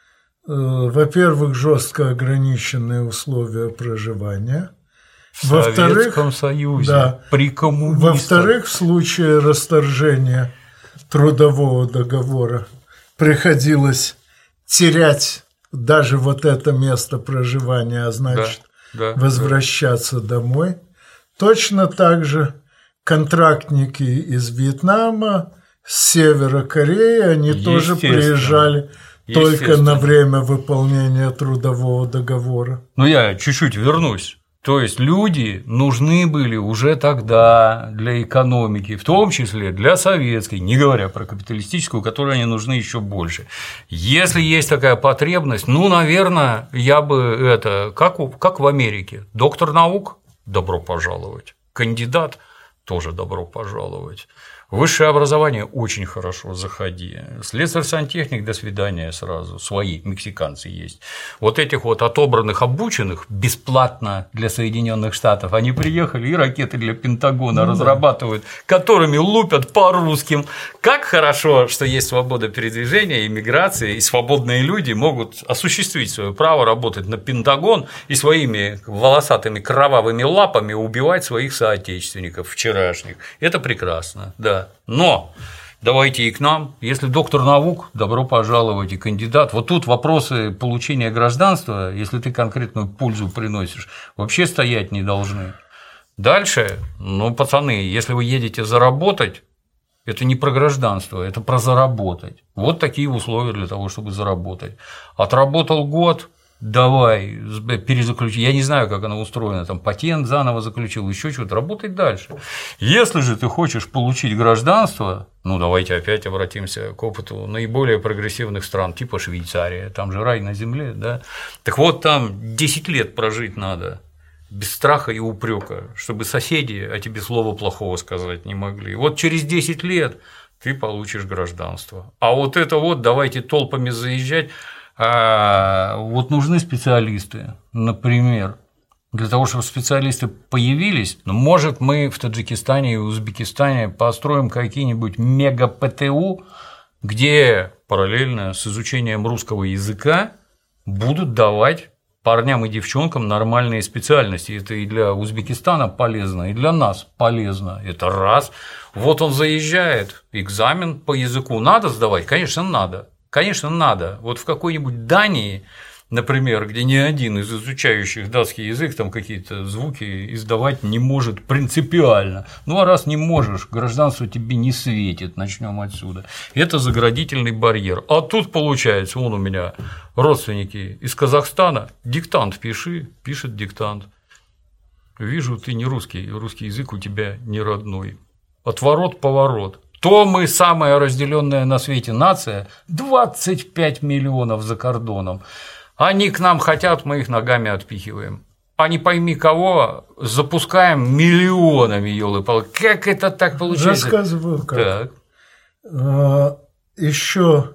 во-первых, жестко ограниченные условия проживания. В Советском Союзе, да, при коммунистах. Во-вторых, в случае расторжения трудового договора приходилось терять даже вот это место проживания, а значит, да, да, возвращаться да. домой. Точно так же контрактники из Вьетнама, с севера Кореи, они тоже приезжали только на время выполнения трудового договора. Ну, я чуть-чуть вернусь. То есть люди нужны были уже тогда для экономики, в том числе для советской, не говоря про капиталистическую, которой они нужны еще больше. Если есть такая потребность, ну, наверное, я бы это, как, как в Америке, доктор наук – добро пожаловать, кандидат – тоже добро пожаловать. Высшее образование очень хорошо, заходи. Слесарь-сантехник, до свидания сразу. Свои мексиканцы есть. Вот этих вот отобранных, обученных бесплатно для Соединенных Штатов, они приехали и ракеты для Пентагона ну, разрабатывают, да. которыми лупят по русским. Как хорошо, что есть свобода передвижения, иммиграция, и свободные люди могут осуществить свое право работать на Пентагон и своими волосатыми кровавыми лапами убивать своих соотечественников вчерашних. Это прекрасно, да. Но давайте и к нам, если доктор наук, добро пожаловать, и кандидат. Вот тут вопросы получения гражданства, если ты конкретную пользу приносишь, вообще стоять не должны. Дальше, ну, пацаны, если вы едете заработать, это не про гражданство, это про заработать. Вот такие условия для того, чтобы заработать. Отработал год. Давай, перезаключи. Я не знаю, как оно устроено, там патент заново заключил, еще что-то, работай дальше. Если же ты хочешь получить гражданство, ну давайте опять обратимся к опыту наиболее прогрессивных стран, типа Швейцария, там же рай на земле, да. Так вот, там десять лет прожить надо, без страха и упрека, чтобы соседи о тебе слова плохого сказать не могли. Вот через десять лет ты получишь гражданство. А вот это вот, давайте толпами заезжать. А вот нужны специалисты, например, для того, чтобы специалисты появились, ну, может, мы в Таджикистане и Узбекистане построим какие-нибудь мега-ПТУ, где параллельно с изучением русского языка будут давать парням и девчонкам нормальные специальности. Это и для Узбекистана полезно, и для нас полезно. Это раз. Вот он заезжает, экзамен по языку надо сдавать? Конечно, надо. Конечно, надо. Вот в какой-нибудь Дании например, где ни один из изучающих датский язык там какие-то звуки издавать не может принципиально. Ну а раз не можешь, гражданство тебе не светит, начнем отсюда. Это заградительный барьер. А тут получается, вон у меня родственники из Казахстана, диктант пиши, пишет диктант. Вижу, ты не русский, русский язык у тебя не родной. Отворот-поворот. То мы самая разделенная на свете нация, двадцать пять миллионов за кордоном. Они к нам хотят, мы их ногами отпихиваем. А не пойми кого, запускаем миллионами, ёлы-палы. Как это так получается? Рассказываю как. Так. Еще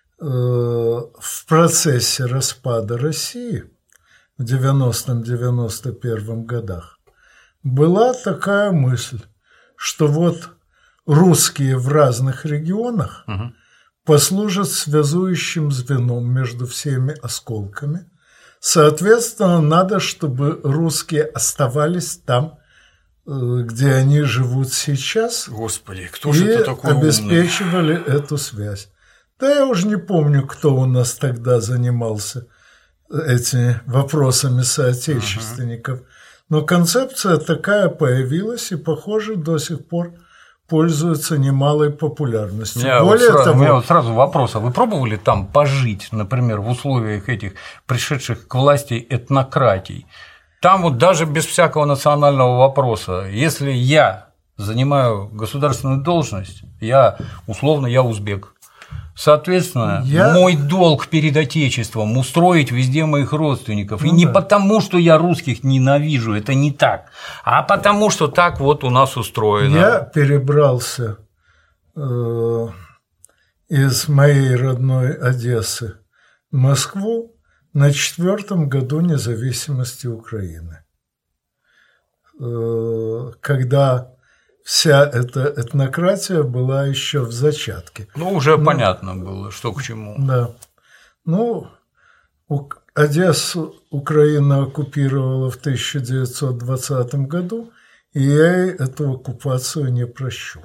в процессе распада России в девяностом-девяносто первом годах была такая мысль, что вот русские в разных регионах угу. послужат связующим звеном между всеми осколками. Соответственно, надо, чтобы русские оставались там, где они живут сейчас. Господи, кто же это такой умный? И обеспечивали эту связь. Да я уже не помню, кто у нас тогда занимался этими вопросами соотечественников. Угу. Но концепция такая появилась и, похоже, до сих пор пользуется немалой популярностью. Я Более вот сразу, того, у меня вот сразу вопрос: а вы пробовали там пожить, например, в условиях этих пришедших к власти этнократий? Там вот даже без всякого национального вопроса, если я занимаю государственную должность, я условно я узбек. Соответственно, я... мой долг перед Отечеством устроить везде моих родственников. Ну, и не да. потому, что я русских ненавижу, это не так, а потому, что так вот у нас устроено. Я перебрался э, из моей родной Одессы в Москву на четвертом году независимости Украины, э, когда вся эта этнократия была еще в зачатке. Ну, уже ну, понятно было, что к чему. Да. Ну, Одессу Украина оккупировала в тысяча девятьсот двадцатом году, и я ей эту оккупацию не прощу.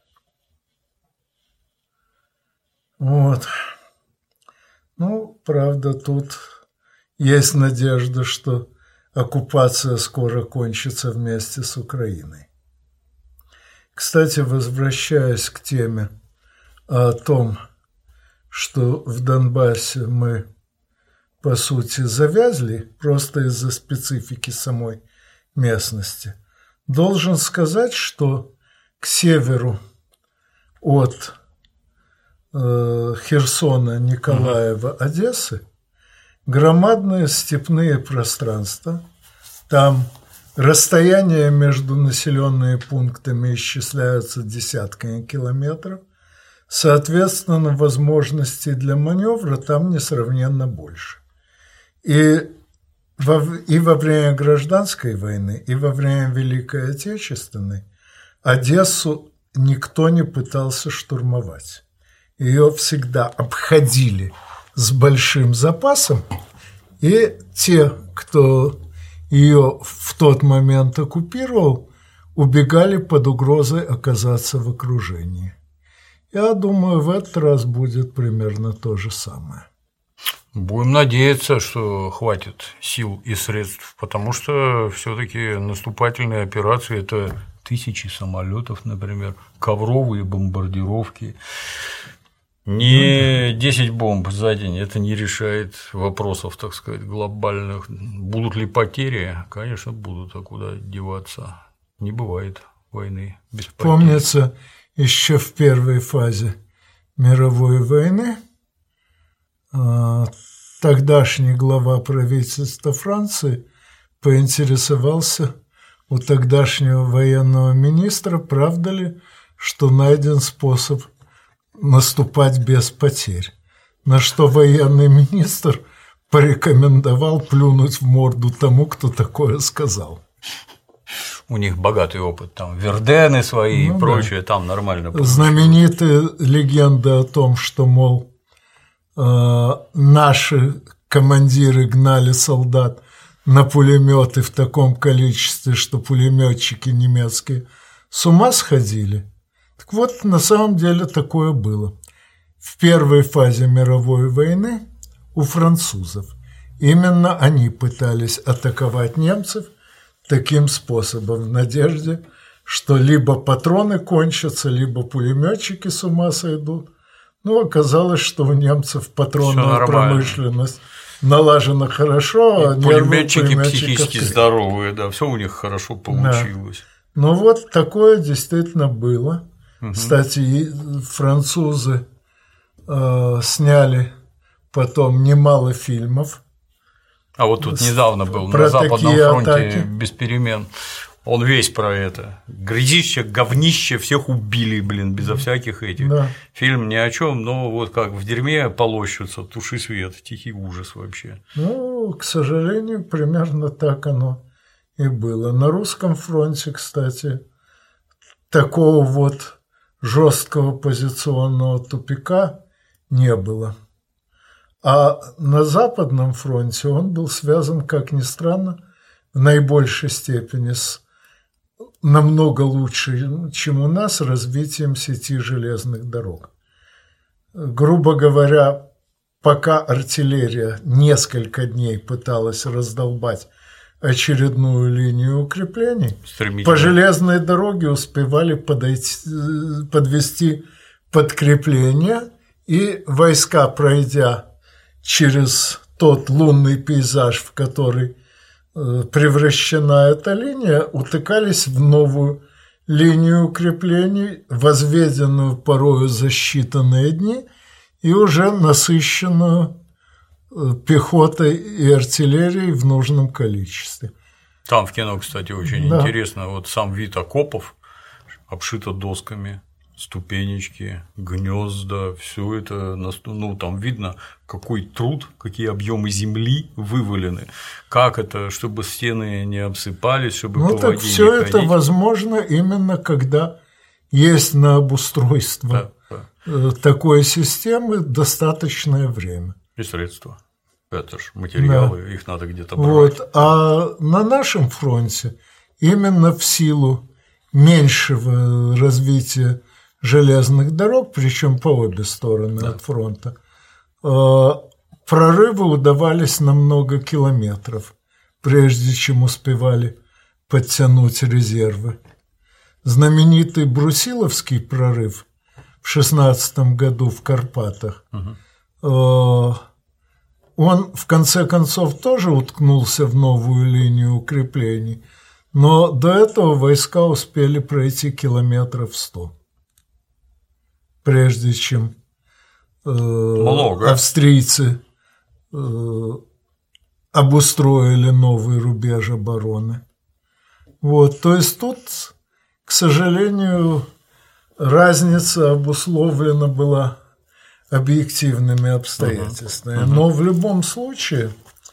Вот. Ну, правда, тут есть надежда, что оккупация скоро кончится вместе с Украиной. Кстати, возвращаясь к теме о том, что в Донбассе мы, по сути, завязли просто из-за специфики самой местности, должен сказать, что к северу от э, Херсона, Николаева, Одессы громадные степные пространства, там расстояния между населенными пунктами исчисляются десятками километров, соответственно, возможностей для маневра там несравненно больше. И во, и во время гражданской войны, и во время Великой Отечественной Одессу никто не пытался штурмовать. Ее всегда обходили с большим запасом, и те, кто ее в тот момент оккупировал, убегали под угрозой оказаться в окружении. Я думаю, в этот раз будет примерно то же самое. Будем надеяться, что хватит сил и средств, потому что все-таки наступательные операции – это тысячи самолетов, например, ковровые бомбардировки. Не десять бомб за день, это не решает вопросов, так сказать, глобальных. Будут ли потери? Конечно, будут, а куда деваться? Не бывает войны без потерь. Помнится, еще в первой фазе мировой войны тогдашний глава правительства Франции поинтересовался у тогдашнего военного министра, правда ли, что найден способ наступать без потерь, на что военный министр порекомендовал плюнуть в морду тому, кто такое сказал. У них богатый опыт, там Вердены свои ну, и прочее, да. Там нормально получилось. Знаменитая легенда о том, что, мол, э, наши командиры гнали солдат на пулеметы в таком количестве, что пулеметчики немецкие с ума сходили. Так вот, на самом деле такое было. В первой фазе мировой войны у французов именно они пытались атаковать немцев таким способом, в надежде, что либо патроны кончатся, либо пулеметчики с ума сойдут. Но оказалось, что у немцев патронная промышленность налажена хорошо, а пулеметчики психически здоровые, да, все у них хорошо получилось. Да. Ну вот такое действительно было. Угу. Кстати, французы э, сняли потом немало фильмов. А вот тут недавно был на Западном фронте атаки. Без перемен. Он весь про это. Грязище, говнище, всех убили, блин, безо всяких этих. Да. Фильм ни о чем, но вот как в дерьме полощутся, туши свет, тихий ужас вообще. Ну, к сожалению, примерно так оно и было. На русском фронте, кстати, такого вот жесткого позиционного тупика не было. А на Западном фронте он был связан, как ни странно, в наибольшей степени с намного лучше, чем у нас, развитием сети железных дорог. Грубо говоря, пока артиллерия несколько дней пыталась раздолбать очередную линию укреплений, по железной дороге успевали подойти, подвести подкрепление, и войска, пройдя через тот лунный пейзаж, в который превращена эта линия, утыкались в новую линию укреплений, возведенную порою за считанные дни и уже насыщенную пехотой и артиллерией в нужном количестве. Там в кино, кстати, очень да. интересно, вот сам вид окопов обшито досками, ступенечки, гнезда, все это, ну, там видно, какой труд, какие объемы земли вывалены, как это, чтобы стены не обсыпались, чтобы ну, по воде не ходить. Ну, так все это возможно именно когда есть на обустройство да, да. такой системы достаточное время. И средства. Это же материалы, да. их надо где-то брать. Вот. А на нашем фронте именно в силу меньшего развития железных дорог, причем по обе стороны да. от фронта, прорывы удавались на много километров, прежде чем успевали подтянуть резервы. Знаменитый Брусиловский прорыв в шестнадцатом году в Карпатах, угу. он в конце концов тоже уткнулся в новую линию укреплений, но до этого войска успели пройти километров сто. Прежде чем э, австрийцы э, обустроили новый рубеж обороны. Вот, то есть тут, к сожалению, разница обусловлена была объективными обстоятельствами. Uh-huh. Uh-huh. Но в любом случае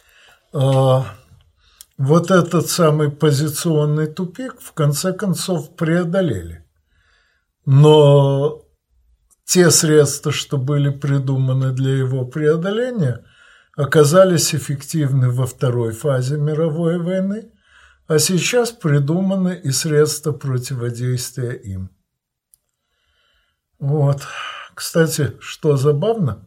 э, вот этот самый позиционный тупик в конце концов преодолели. Но те средства, что были придуманы для его преодоления, оказались эффективны во второй фазе мировой войны, а сейчас придуманы и средства противодействия им. Вот. Кстати, что забавно,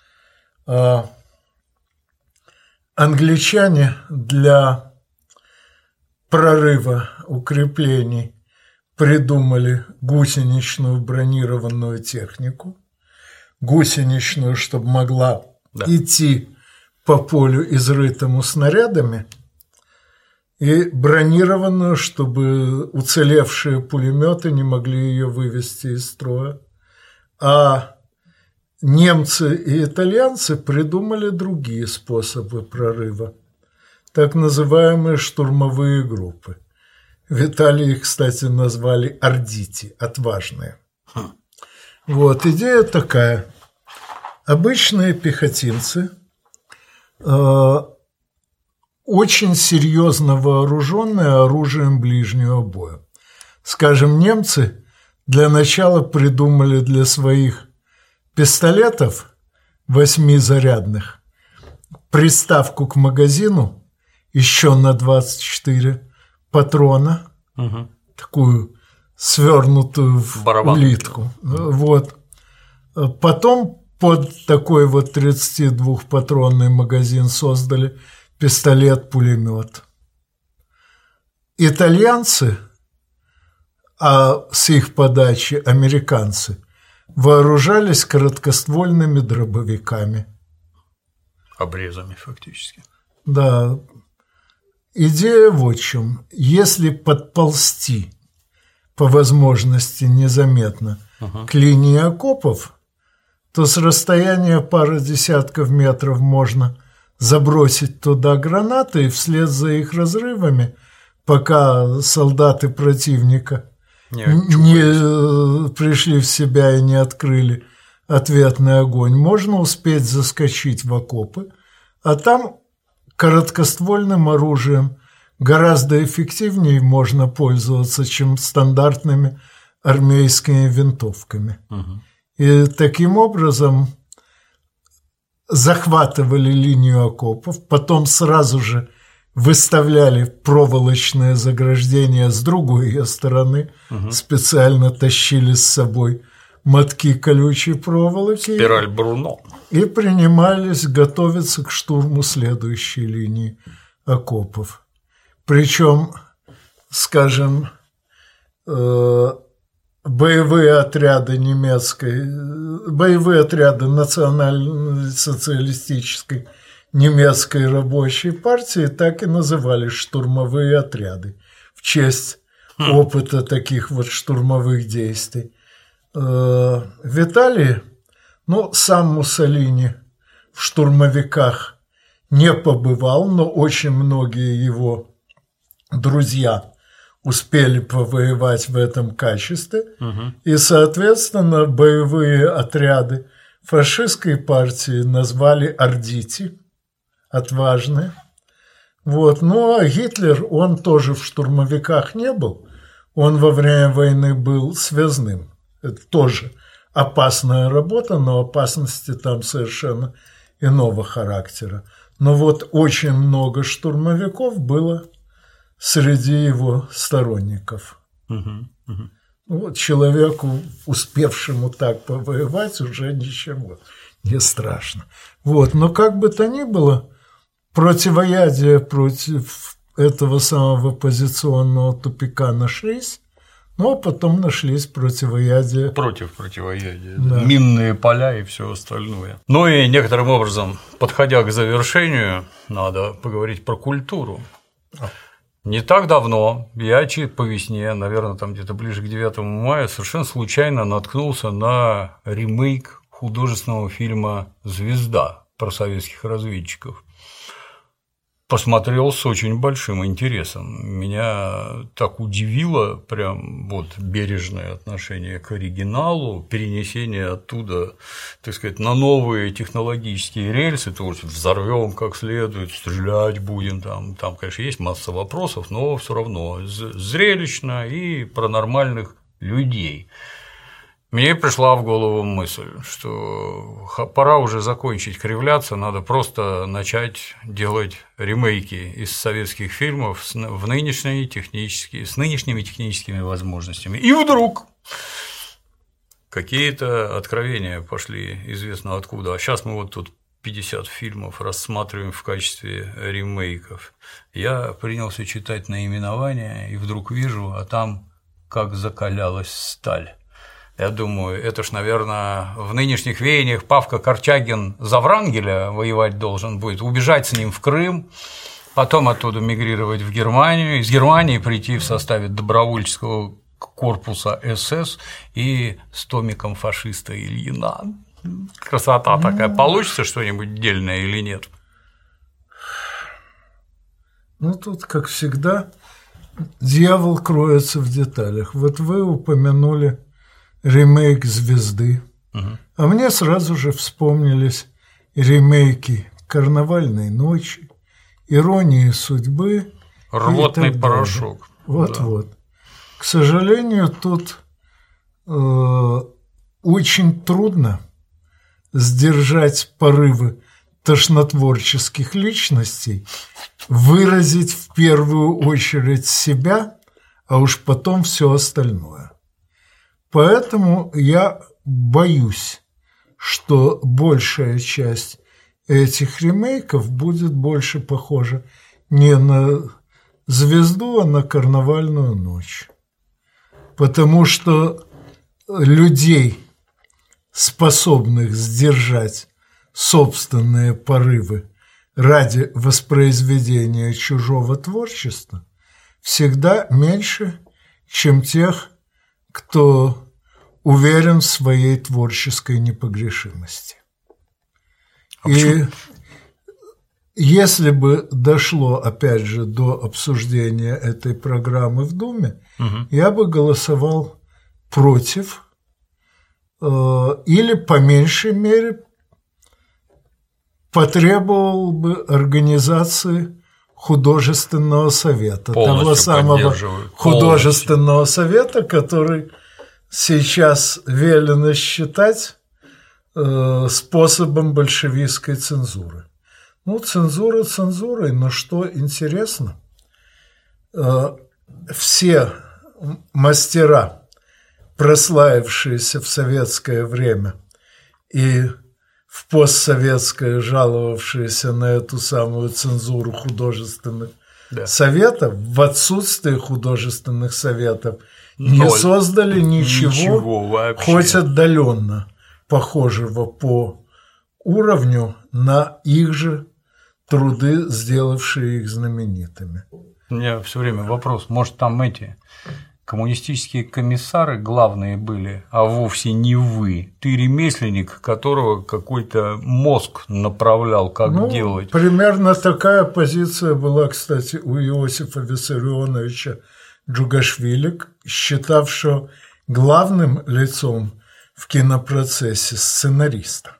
англичане для прорыва укреплений придумали гусеничную бронированную технику, гусеничную, чтобы могла да. идти по полю, изрытому снарядами, и бронированную, чтобы уцелевшие пулеметы не могли ее вывести из строя. А немцы и итальянцы придумали другие способы прорыва, так называемые штурмовые группы. В Италии их, кстати, назвали ордити, отважные. Хм. Вот, идея такая. Обычные пехотинцы, э, очень серьезно вооруженные оружием ближнего боя. Скажем, немцы для начала придумали для своих пистолетов восьмизарядных приставку к магазину еще на двадцать четыре патрона, угу. такую свернутую в барабан. улитку. Вот. Потом под такой вот тридцатидвухпатронный магазин создали пистолет-пулемет. Итальянцы, а с их подачи американцы, вооружались короткоствольными дробовиками. Обрезами фактически. Да. Идея в чем. Если подползти по возможности незаметно uh-huh. к линии окопов, то с расстояния пары десятков метров можно забросить туда гранаты, и вслед за их разрывами, пока солдаты противника не, не пришли в себя и не открыли ответный огонь, можно успеть заскочить в окопы, а там короткоствольным оружием гораздо эффективнее можно пользоваться, чем стандартными армейскими винтовками. Угу. И таким образом захватывали линию окопов, потом сразу же выставляли проволочное заграждение с другой ее стороны, угу. специально тащили с собой мотки колючей проволоки. Спираль Бруно. И принимались готовиться к штурму следующей линии окопов. Причем, скажем, э, боевые отряды немецкой, боевые отряды национально-социалистической немецкой рабочей партии так и назывались штурмовые отряды в честь хм. опыта таких вот штурмовых действий. Э, в Италии, ну, сам Муссолини в штурмовиках не побывал, но очень многие его друзья успели повоевать в этом качестве, угу. и, соответственно, боевые отряды фашистской партии назвали «Ардити», отважные. Вот. Ну, а Гитлер, он тоже в штурмовиках не был, он во время войны был связным. Это тоже опасная работа, но опасности там совершенно иного характера. Но вот очень много штурмовиков было среди его сторонников. Угу, угу. Вот человеку, успевшему так повоевать, уже ничего не страшно. Вот. Но как бы то ни было, противоядие против этого самого позиционного тупика нашлись, но потом нашлись противоядия. Против противоядия. Да. Минные поля и все остальное. Ну и некоторым образом, подходя к завершению, надо поговорить про культуру. Не так давно я по весне, наверное, там где-то ближе к девятому мая, совершенно случайно наткнулся на ремейк художественного фильма «Звезда» про советских разведчиков. Посмотрел с очень большим интересом. Меня так удивило прям вот бережное отношение к оригиналу, перенесение оттуда, так сказать, на новые технологические рельсы, то есть взорвем как следует, стрелять будем, там, там, конечно, есть масса вопросов, но все равно зрелищно и про нормальных людей. Мне пришла в голову мысль, что пора уже закончить кривляться, надо просто начать делать ремейки из советских фильмов в нынешние технические, с нынешними техническими возможностями. И вдруг какие-то откровения пошли известно откуда. А сейчас мы вот тут пятьдесят фильмов рассматриваем в качестве ремейков. Я принялся читать наименования и вдруг вижу, а там как закалялась сталь. Я думаю, это ж, наверное, в нынешних веяниях Павка Корчагин за Врангеля воевать должен будет, убежать с ним в Крым, потом оттуда мигрировать в Германию, из Германии прийти в составе добровольческого корпуса СС и с томиком фашиста Ильина. Красота такая. Получится что-нибудь дельное или нет? Ну, тут, как всегда, дьявол кроется в деталях. Вот вы упомянули ремейк «Звезды», угу. а мне сразу же вспомнились ремейки «Карнавальной ночи», «Иронии судьбы», «Рвотный порошок». Вот-вот. Да. К сожалению, тут э, очень трудно сдержать порывы тошнотворческих личностей, выразить в первую очередь себя, а уж потом все остальное. Поэтому я боюсь что большая часть этих ремейков будет больше похожа не на «Звезду», а на «Карнавальную ночь». Потому что людей, способных сдержать собственные порывы ради воспроизведения чужого творчества, всегда меньше, чем тех, кто уверен в своей творческой непогрешимости. А И если бы дошло, опять же, до обсуждения этой программы в Думе, угу. я бы голосовал против э, или, по меньшей мере, потребовал бы организации художественного совета, полностью того самого художественного совета, который сейчас велено считать э, способом большевистской цензуры. Ну, цензура цензурой, но что интересно, э, все мастера, прославившиеся в советское время и в постсоветское жаловавшиеся на эту самую цензуру художественных да. советов, в отсутствие художественных советов не Ноль. создали ничего, ничего хоть отдаленно похожего по уровню на их же труды, сделавшие их знаменитыми. У меня все время вопрос, может, там эти коммунистические комиссары главные были, а вовсе не вы. Ты ремесленник, которого какой-то мозг направлял, как ну, делать. Примерно такая позиция была, кстати, у Иосифа Виссарионовича Джугашвили, считавшего главным лицом в кинопроцессе сценариста.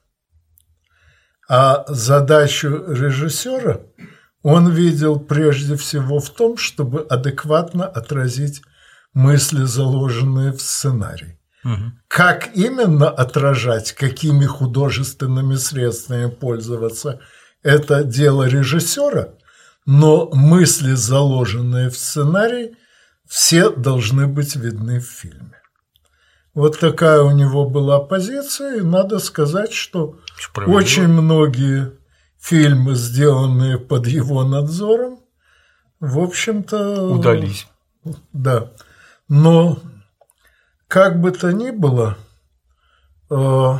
А задачу режиссера он видел прежде всего в том, чтобы адекватно отразить мысли, заложенные в сценарий. Угу. Как именно отражать, какими художественными средствами пользоваться, это дело режиссера, но мысли, заложенные в сценарий, все должны быть видны в фильме. Вот такая у него была позиция, и надо сказать, что очень многие фильмы, сделанные под его надзором, в общем-то… удались. Да. Но, как бы то ни было, э,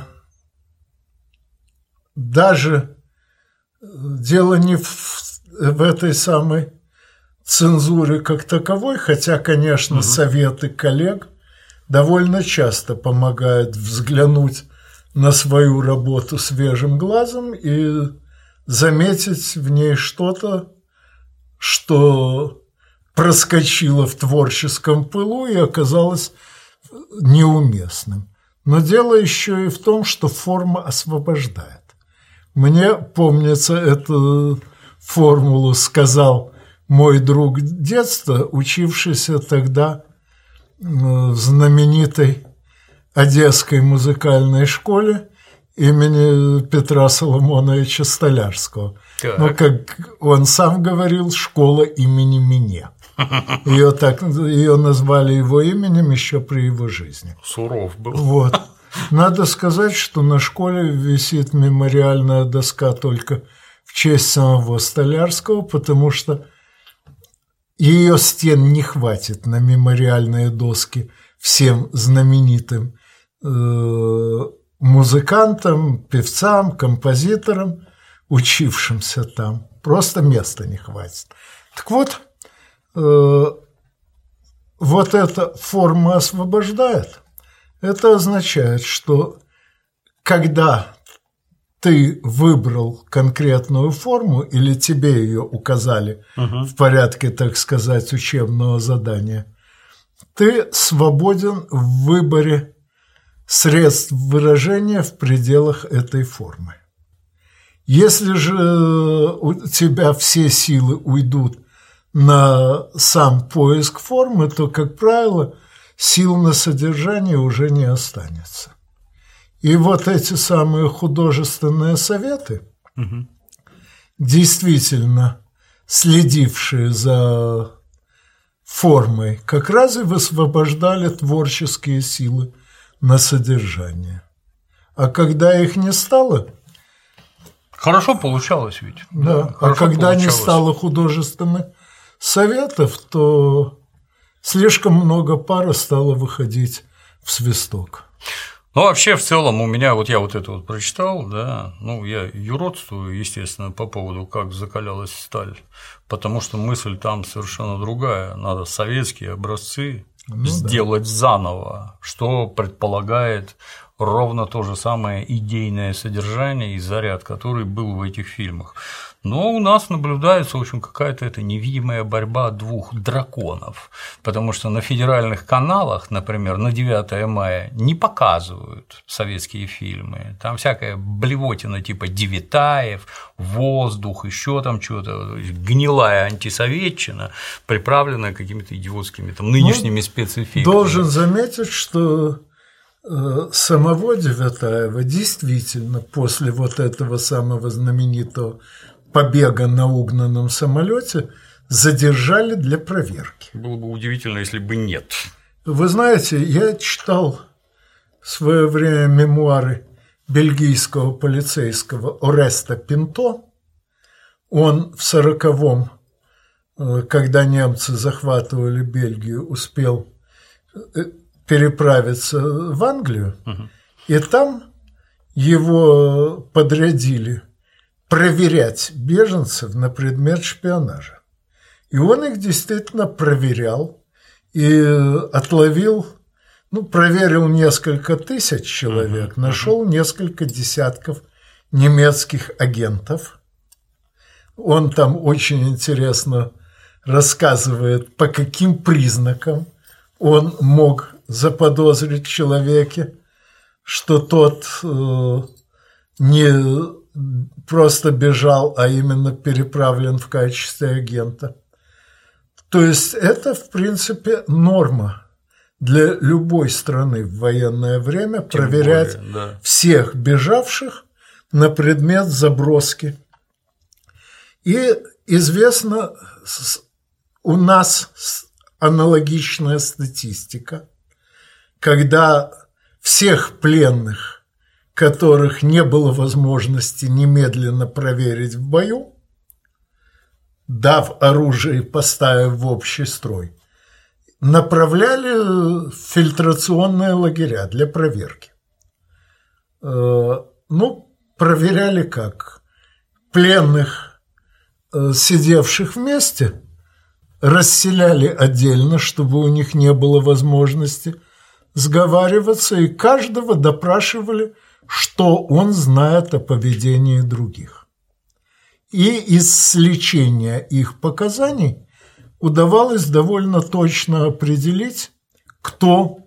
даже дело не в, в этой самой цензуре как таковой, хотя, конечно, угу. советы коллег довольно часто помогают взглянуть на свою работу свежим глазом и заметить в ней что-то, что проскочило в творческом пылу и оказалось неуместным. Но дело еще и в том, что форма освобождает. Мне, помнится, эту формулу сказал мой друг детства, учившийся тогда в знаменитой Одесской музыкальной школе имени Петра Соломоновича Столярского. Так. Ну, как он сам говорил, школа имени меня. Ее, так, ее назвали его именем еще при его жизни. Суров был. Вот. Надо сказать, что на школе висит мемориальная доска только в честь самого Столярского, потому что ее стен не хватит на мемориальные доски всем знаменитым э, музыкантам, певцам, композиторам, учившимся там. Просто места не хватит. Так вот, э, вот эта форма освобождает. Это означает, что когда ты выбрал конкретную форму или тебе ее указали угу. в порядке, так сказать, учебного задания, ты свободен в выборе средств выражения в пределах этой формы. Если же у тебя все силы уйдут на сам поиск формы, то, как правило, сил на содержание уже не останется. И вот эти самые художественные советы, угу. действительно следившие за формой, как раз и высвобождали творческие силы на содержание. А когда их не стало… Хорошо получалось ведь. Да, да, а когда получалось. Не стало художественных советов, то слишком много пара стало выходить в свисток. Ну, вообще, в целом, у меня, вот я вот это вот прочитал, да, ну, я юродствую, естественно, по поводу, как закалялась сталь, потому что мысль там совершенно другая, надо советские образцы ну, сделать да. заново, что предполагает ровно то же самое идейное содержание и заряд, который был в этих фильмах. Но у нас наблюдается, в общем, какая-то эта невидимая борьба двух драконов, потому что на федеральных каналах, например, на девятое мая не показывают советские фильмы, там всякая блевотина типа Девятаев, Воздух, еще там что-то, гнилая антисоветчина, приправленная какими-то идиотскими там нынешними ну, спецэффектами. Должен заметить, что самого Девятаева действительно после вот этого самого знаменитого побега на угнанном самолете задержали для проверки. Было бы удивительно, если бы нет. Вы знаете, я читал в свое время мемуары бельгийского полицейского Ореста Пинто. Он в сороковом, когда немцы захватывали Бельгию, успел переправиться в Англию, угу. и там его подрядили проверять беженцев на предмет шпионажа. И он их действительно проверял и отловил, ну, проверил несколько тысяч человек, угу. нашел несколько десятков немецких агентов. Он там очень интересно рассказывает, по каким признакам он мог заподозрить в человеке, что тот э, не просто бежал, а именно переправлен в качестве агента. То есть это, в принципе, норма для любой страны в военное время Тем проверять более, да. всех бежавших на предмет заброски. И известно, у нас аналогичная статистика, когда всех пленных, которых не было возможности немедленно проверить в бою, дав оружие и поставив в общий строй, направляли в фильтрационные лагеря для проверки. Ну, проверяли как? Пленных, сидевших вместе, расселяли отдельно, чтобы у них не было возможности сговариваться, и каждого допрашивали, что он знает о поведении других. И из сличения их показаний удавалось довольно точно определить, кто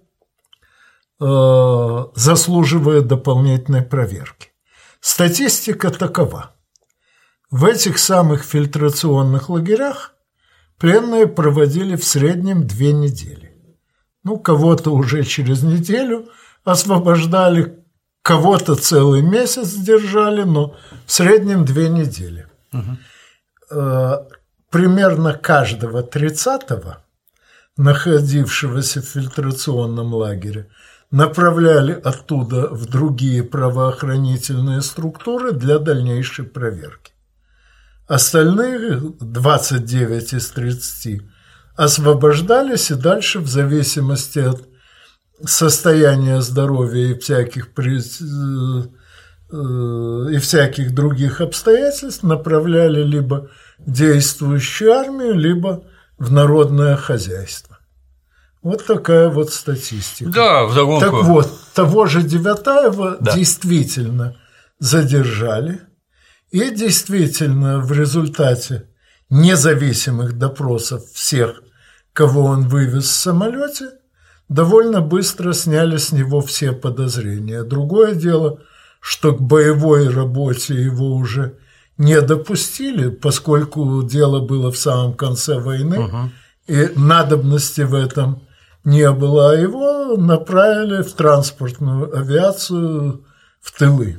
э, заслуживает дополнительной проверки. Статистика такова. В этих самых фильтрационных лагерях пленные проводили в среднем две недели. Ну, кого-то уже через неделю освобождали, кого-то целый месяц держали, но в среднем две недели. Угу. Примерно каждого тридцатого, находившегося в фильтрационном лагере, направляли оттуда в другие правоохранительные структуры для дальнейшей проверки. Остальные, двадцать девять из тридцати, освобождались и дальше в зависимости от состояния здоровья и всяких, и всяких других обстоятельств направляли либо в действующую армию, либо в народное хозяйство. Вот такая вот статистика. Да, вдогонку. Так вот, того же Девятаева да. действительно задержали, и действительно в результате независимых допросов всех, кого он вывез в самолете, довольно быстро сняли с него все подозрения. Другое дело, что к боевой работе его уже не допустили, поскольку дело было в самом конце войны, угу. и надобности в этом не было, а его направили в транспортную авиацию в тылы.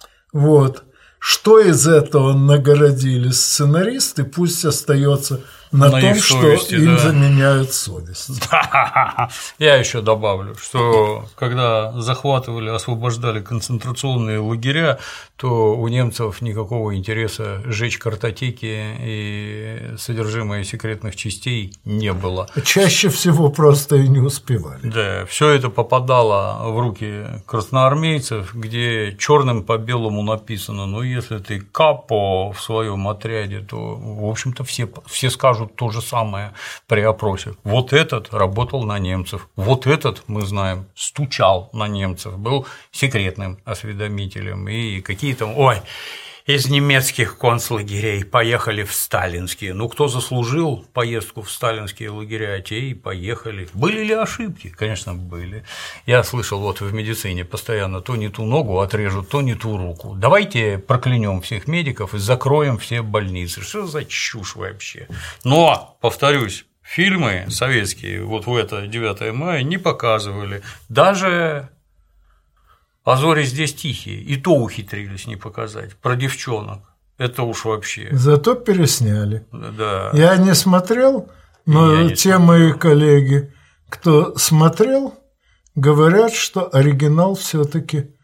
Вот. Что из этого нагородили сценаристы, пусть остается на, на том, совести, что им да. заменяют совесть. Я еще добавлю, что когда захватывали, освобождали концентрационные лагеря, то у немцев никакого интереса сжечь картотеки и содержимое секретных частей не было. Чаще всего просто и не успевали. Да, все это попадало в руки красноармейцев, где черным по белому написано: ну, если ты капо в своем отряде, то, в общем-то, все, все скажут то же самое при опросе. Вот этот работал на немцев, вот этот, мы знаем, стучал на немцев, был секретным осведомителем, и какие-то, ой, из немецких концлагерей поехали в сталинские. Ну, кто заслужил поездку в сталинские лагеря, те и поехали. Были ли ошибки? Конечно, были. Я слышал, вот в медицине постоянно то не ту ногу отрежут, то не ту руку. Давайте проклянем всех медиков и закроем все больницы. Что за чушь вообще? Но, повторюсь, фильмы советские вот в это девятое мая не показывали. Даже «А зори здесь тихие», и то ухитрились не показать, про девчонок. Это уж вообще. Зато пересняли. Да. Я не смотрел, но Я не те мои коллеги, кто смотрел, говорят, что оригинал все-таки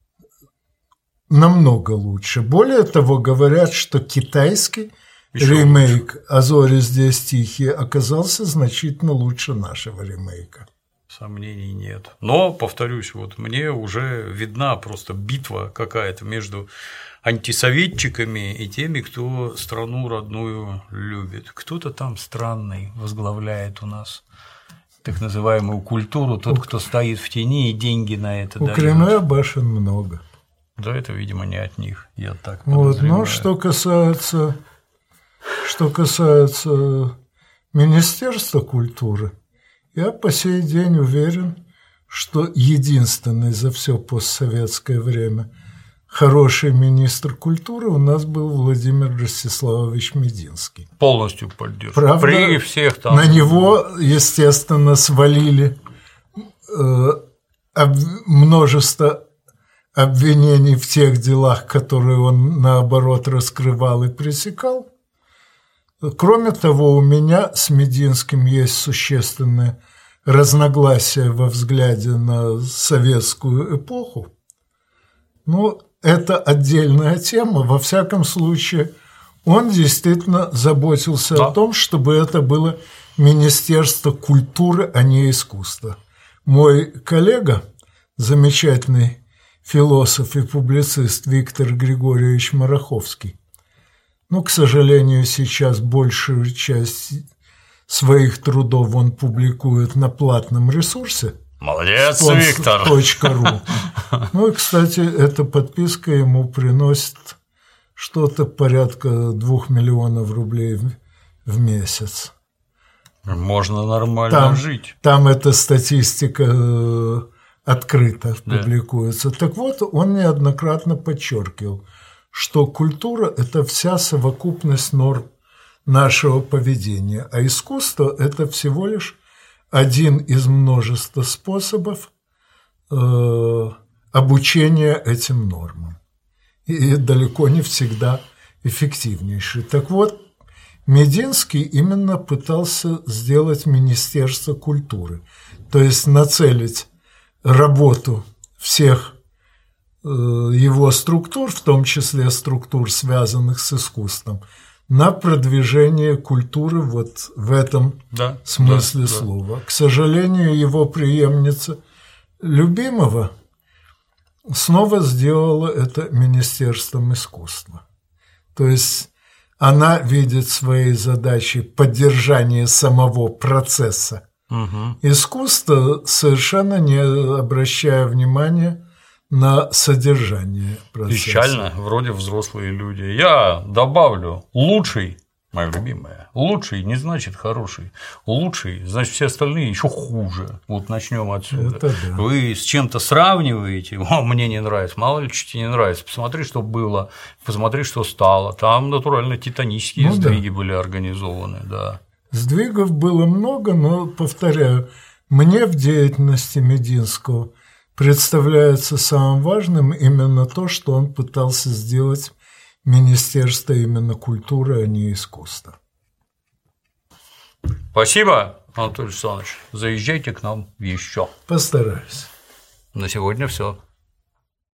намного лучше. Более того, говорят, что китайский Еще ремейк лучше. «А зори здесь тихие» оказался значительно лучше нашего ремейка. Сомнений нет. Но, повторюсь, вот мне уже видна просто битва какая-то между антисоветчиками и теми, кто страну родную любит. Кто-то там странный возглавляет у нас так называемую культуру, тот, кто стоит в тени и деньги на это дает. У Кремля башен много. Да, это, видимо, не от них, я так вот, подозреваю. но что касается, что касается Министерства культуры, я по сей день уверен, что единственный за все постсоветское время хороший министр культуры у нас был Владимир Ростиславович Мединский. Полностью поддерживаю. Правда, при всех там. На него, естественно, свалили э, об, множество обвинений в тех делах, которые он, наоборот, раскрывал и пресекал. Кроме того, у меня с Мединским есть существенное разногласие во взгляде на советскую эпоху. Ну, это отдельная тема. Во всяком случае, он действительно заботился да. о том, чтобы это было Министерство культуры, а не искусства. Мой коллега, замечательный философ и публицист Виктор Григорьевич Мараховский, ну, к сожалению, сейчас большую часть своих трудов он публикует на платном ресурсе. Молодец, Виктор! .ру. Ну и, кстати, эта подписка ему приносит что-то порядка двух миллионов рублей в месяц. Можно нормально там, жить. Там эта статистика открыто да. публикуется. Так вот, он неоднократно подчеркивал, что культура – это вся совокупность норм нашего поведения, а искусство – это всего лишь один из множества способов э, обучения этим нормам. И далеко не всегда эффективнейший. Так вот, Мединский именно пытался сделать Министерство культуры, то есть нацелить работу всех его структур, в том числе структур, связанных с искусством, на продвижение культуры вот в этом да, смысле да, слова. Да. К сожалению, его преемница любимого снова сделала это Министерством искусства. То есть она видит своей задачей поддержание самого процесса угу. искусства, совершенно не обращая внимания на содержание процесса. Печально, вроде взрослые люди. Я добавлю, лучший, моя любимая, лучший не значит хороший, лучший значит все остальные еще хуже. Вот начнем отсюда. Да. Вы с чем-то сравниваете, о, мне не нравится, мало ли что тебе не нравится, посмотри, что было, посмотри, что стало. Там натурально титанические ну, сдвиги да. были организованы, да. Сдвигов было много, но, повторяю, мне в деятельности Мединского представляется самым важным именно то, что он пытался сделать Министерство именно культуры, а не искусства. Спасибо, Анатолий Александрович. Заезжайте к нам еще. Постараюсь. На сегодня все.